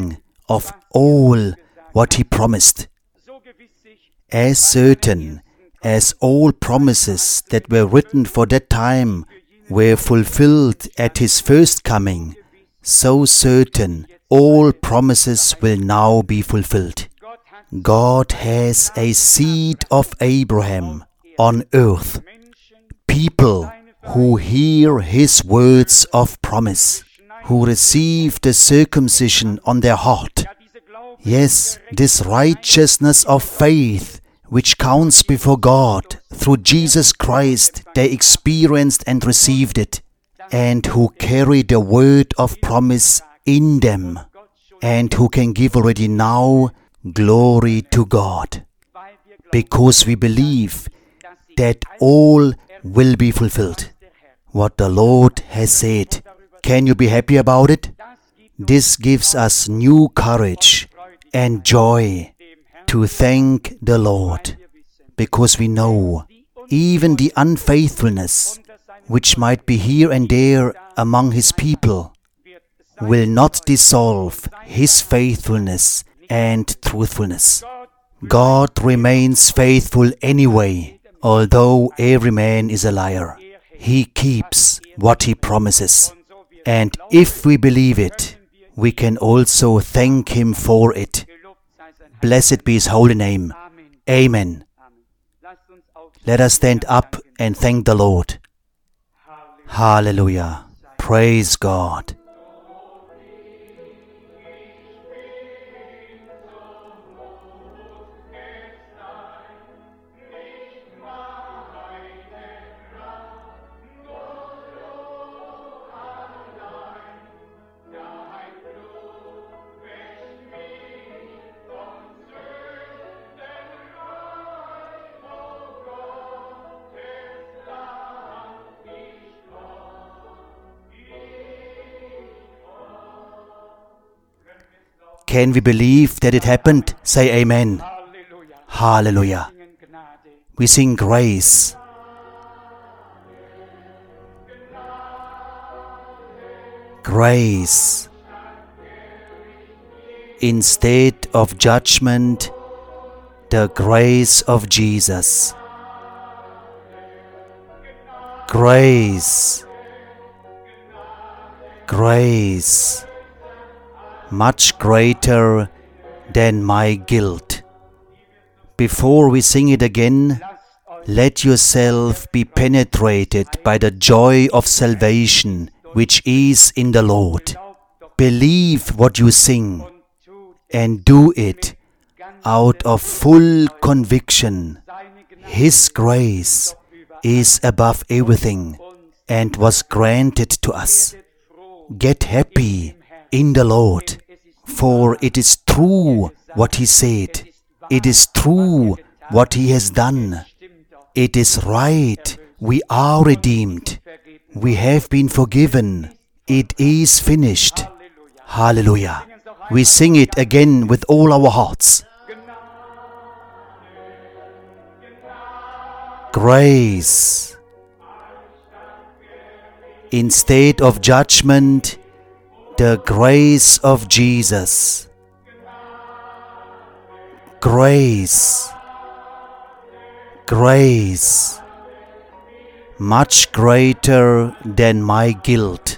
of all what He promised. As certain as all promises that were written for that time were fulfilled at His first coming, so certain all promises will now be fulfilled. God has a seed of Abraham on earth, people who hear His words of promise, who receive the circumcision on their heart. Yes, this righteousness of faith which counts before God through Jesus Christ, they experienced and received it, and who carry the word of promise in them, and who can give already now glory to God, because we believe that all will be fulfilled. What the Lord has said. Can you be happy about it? This gives us new courage and joy to thank the Lord, because we know even the unfaithfulness which might be here and there among His people will not dissolve His faithfulness and truthfulness. God remains faithful anyway, although every man is a liar. He keeps what He promises. And if we believe it, we can also thank Him for it. Blessed be His holy name. Amen. Let us stand up and thank the Lord. Hallelujah. Praise God. Can we believe that it happened? Say amen. Hallelujah. We sing grace. Grace. Instead of judgment, the grace of Jesus. Grace. Grace. Much greater than my guilt. Before we sing it again, let yourself be penetrated by the joy of salvation which is in the Lord. Believe what you sing and do it out of full conviction. His grace is above everything and was granted to us. Get happy in the Lord, for it is true what He said. It is true what He has done. It is right. We are redeemed. We have been forgiven. It is finished. Hallelujah. We sing it again with all our hearts. Grace. Instead of judgment, the grace of Jesus. Grace. Grace. Much greater than my guilt.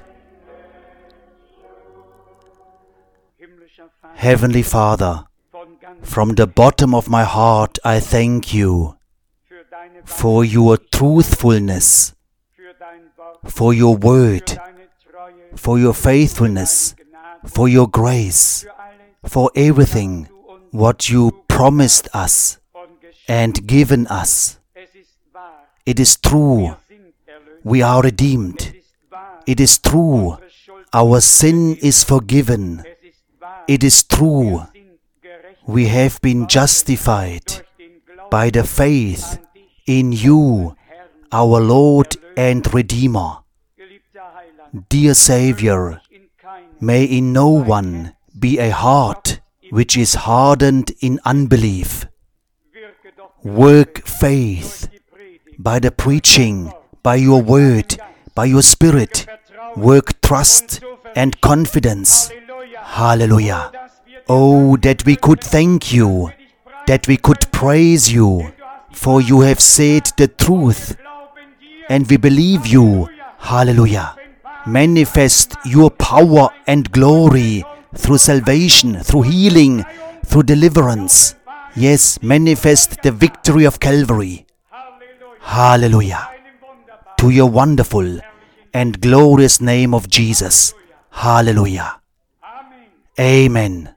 Heavenly Father, from the bottom of my heart I thank You for Your truthfulness, for Your word, for Your faithfulness, for Your grace, for everything what You promised us and given us. It is true, we are redeemed. It is true, our sin is forgiven. It is true, we have been justified by the faith in You, our Lord and Redeemer. Dear Savior, may in no one be a heart which is hardened in unbelief. Work faith by the preaching, by Your word, by Your Spirit. Work trust and confidence. Hallelujah. Oh, that we could thank you, that we could praise you, for you have said the truth, and we believe you. Hallelujah. Manifest your power and glory through salvation, through healing, through deliverance. Yes, manifest the victory of Calvary. Hallelujah. To your wonderful and glorious name of Jesus. Hallelujah. Amen.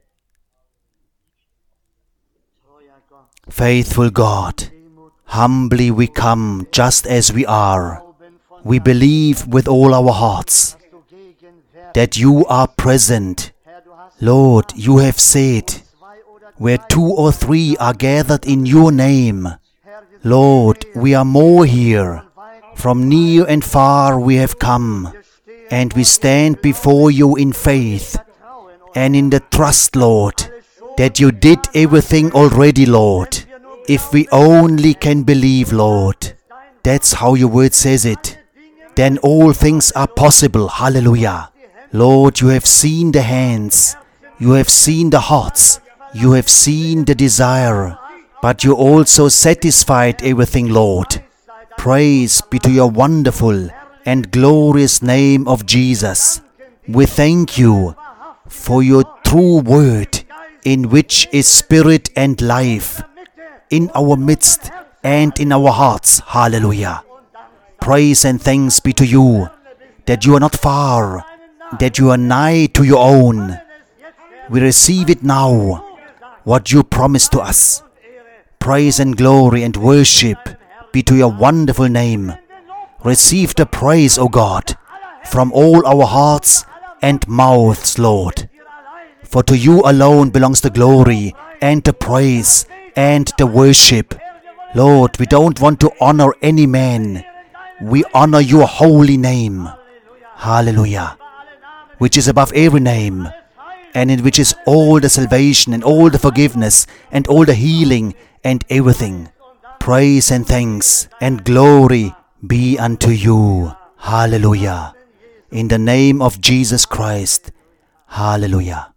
Faithful God, humbly we come just as we are. We believe with all our hearts that you are present. Lord, you have said, where 2 or 3 are gathered in your name, Lord, we are more here. From near and far we have come, and we stand before you in faith and in the trust, Lord, that you did everything already, Lord. If we only can believe, Lord, that's how your word says it, then all things are possible. Hallelujah. Lord, you have seen the hands, you have seen the hearts, you have seen the desire, but you also satisfied everything, Lord. Praise be to your wonderful and glorious name of Jesus. We thank you for your true word, in which is spirit and life, in our midst and in our hearts. Hallelujah. Praise and thanks be to you, that you are not far, that you are nigh to your own. We receive it now, what you promised to us. Praise and glory and worship be to your wonderful name. Receive the praise, O God, from all our hearts and mouths, Lord. For to you alone belongs the glory and the praise and the worship. Lord, we don't want to honor any man. We honor your holy name. Hallelujah. Which is above every name, and in which is all the salvation and all the forgiveness and all the healing and everything. Praise and thanks and glory be unto you. Hallelujah. In the name of Jesus Christ. Hallelujah.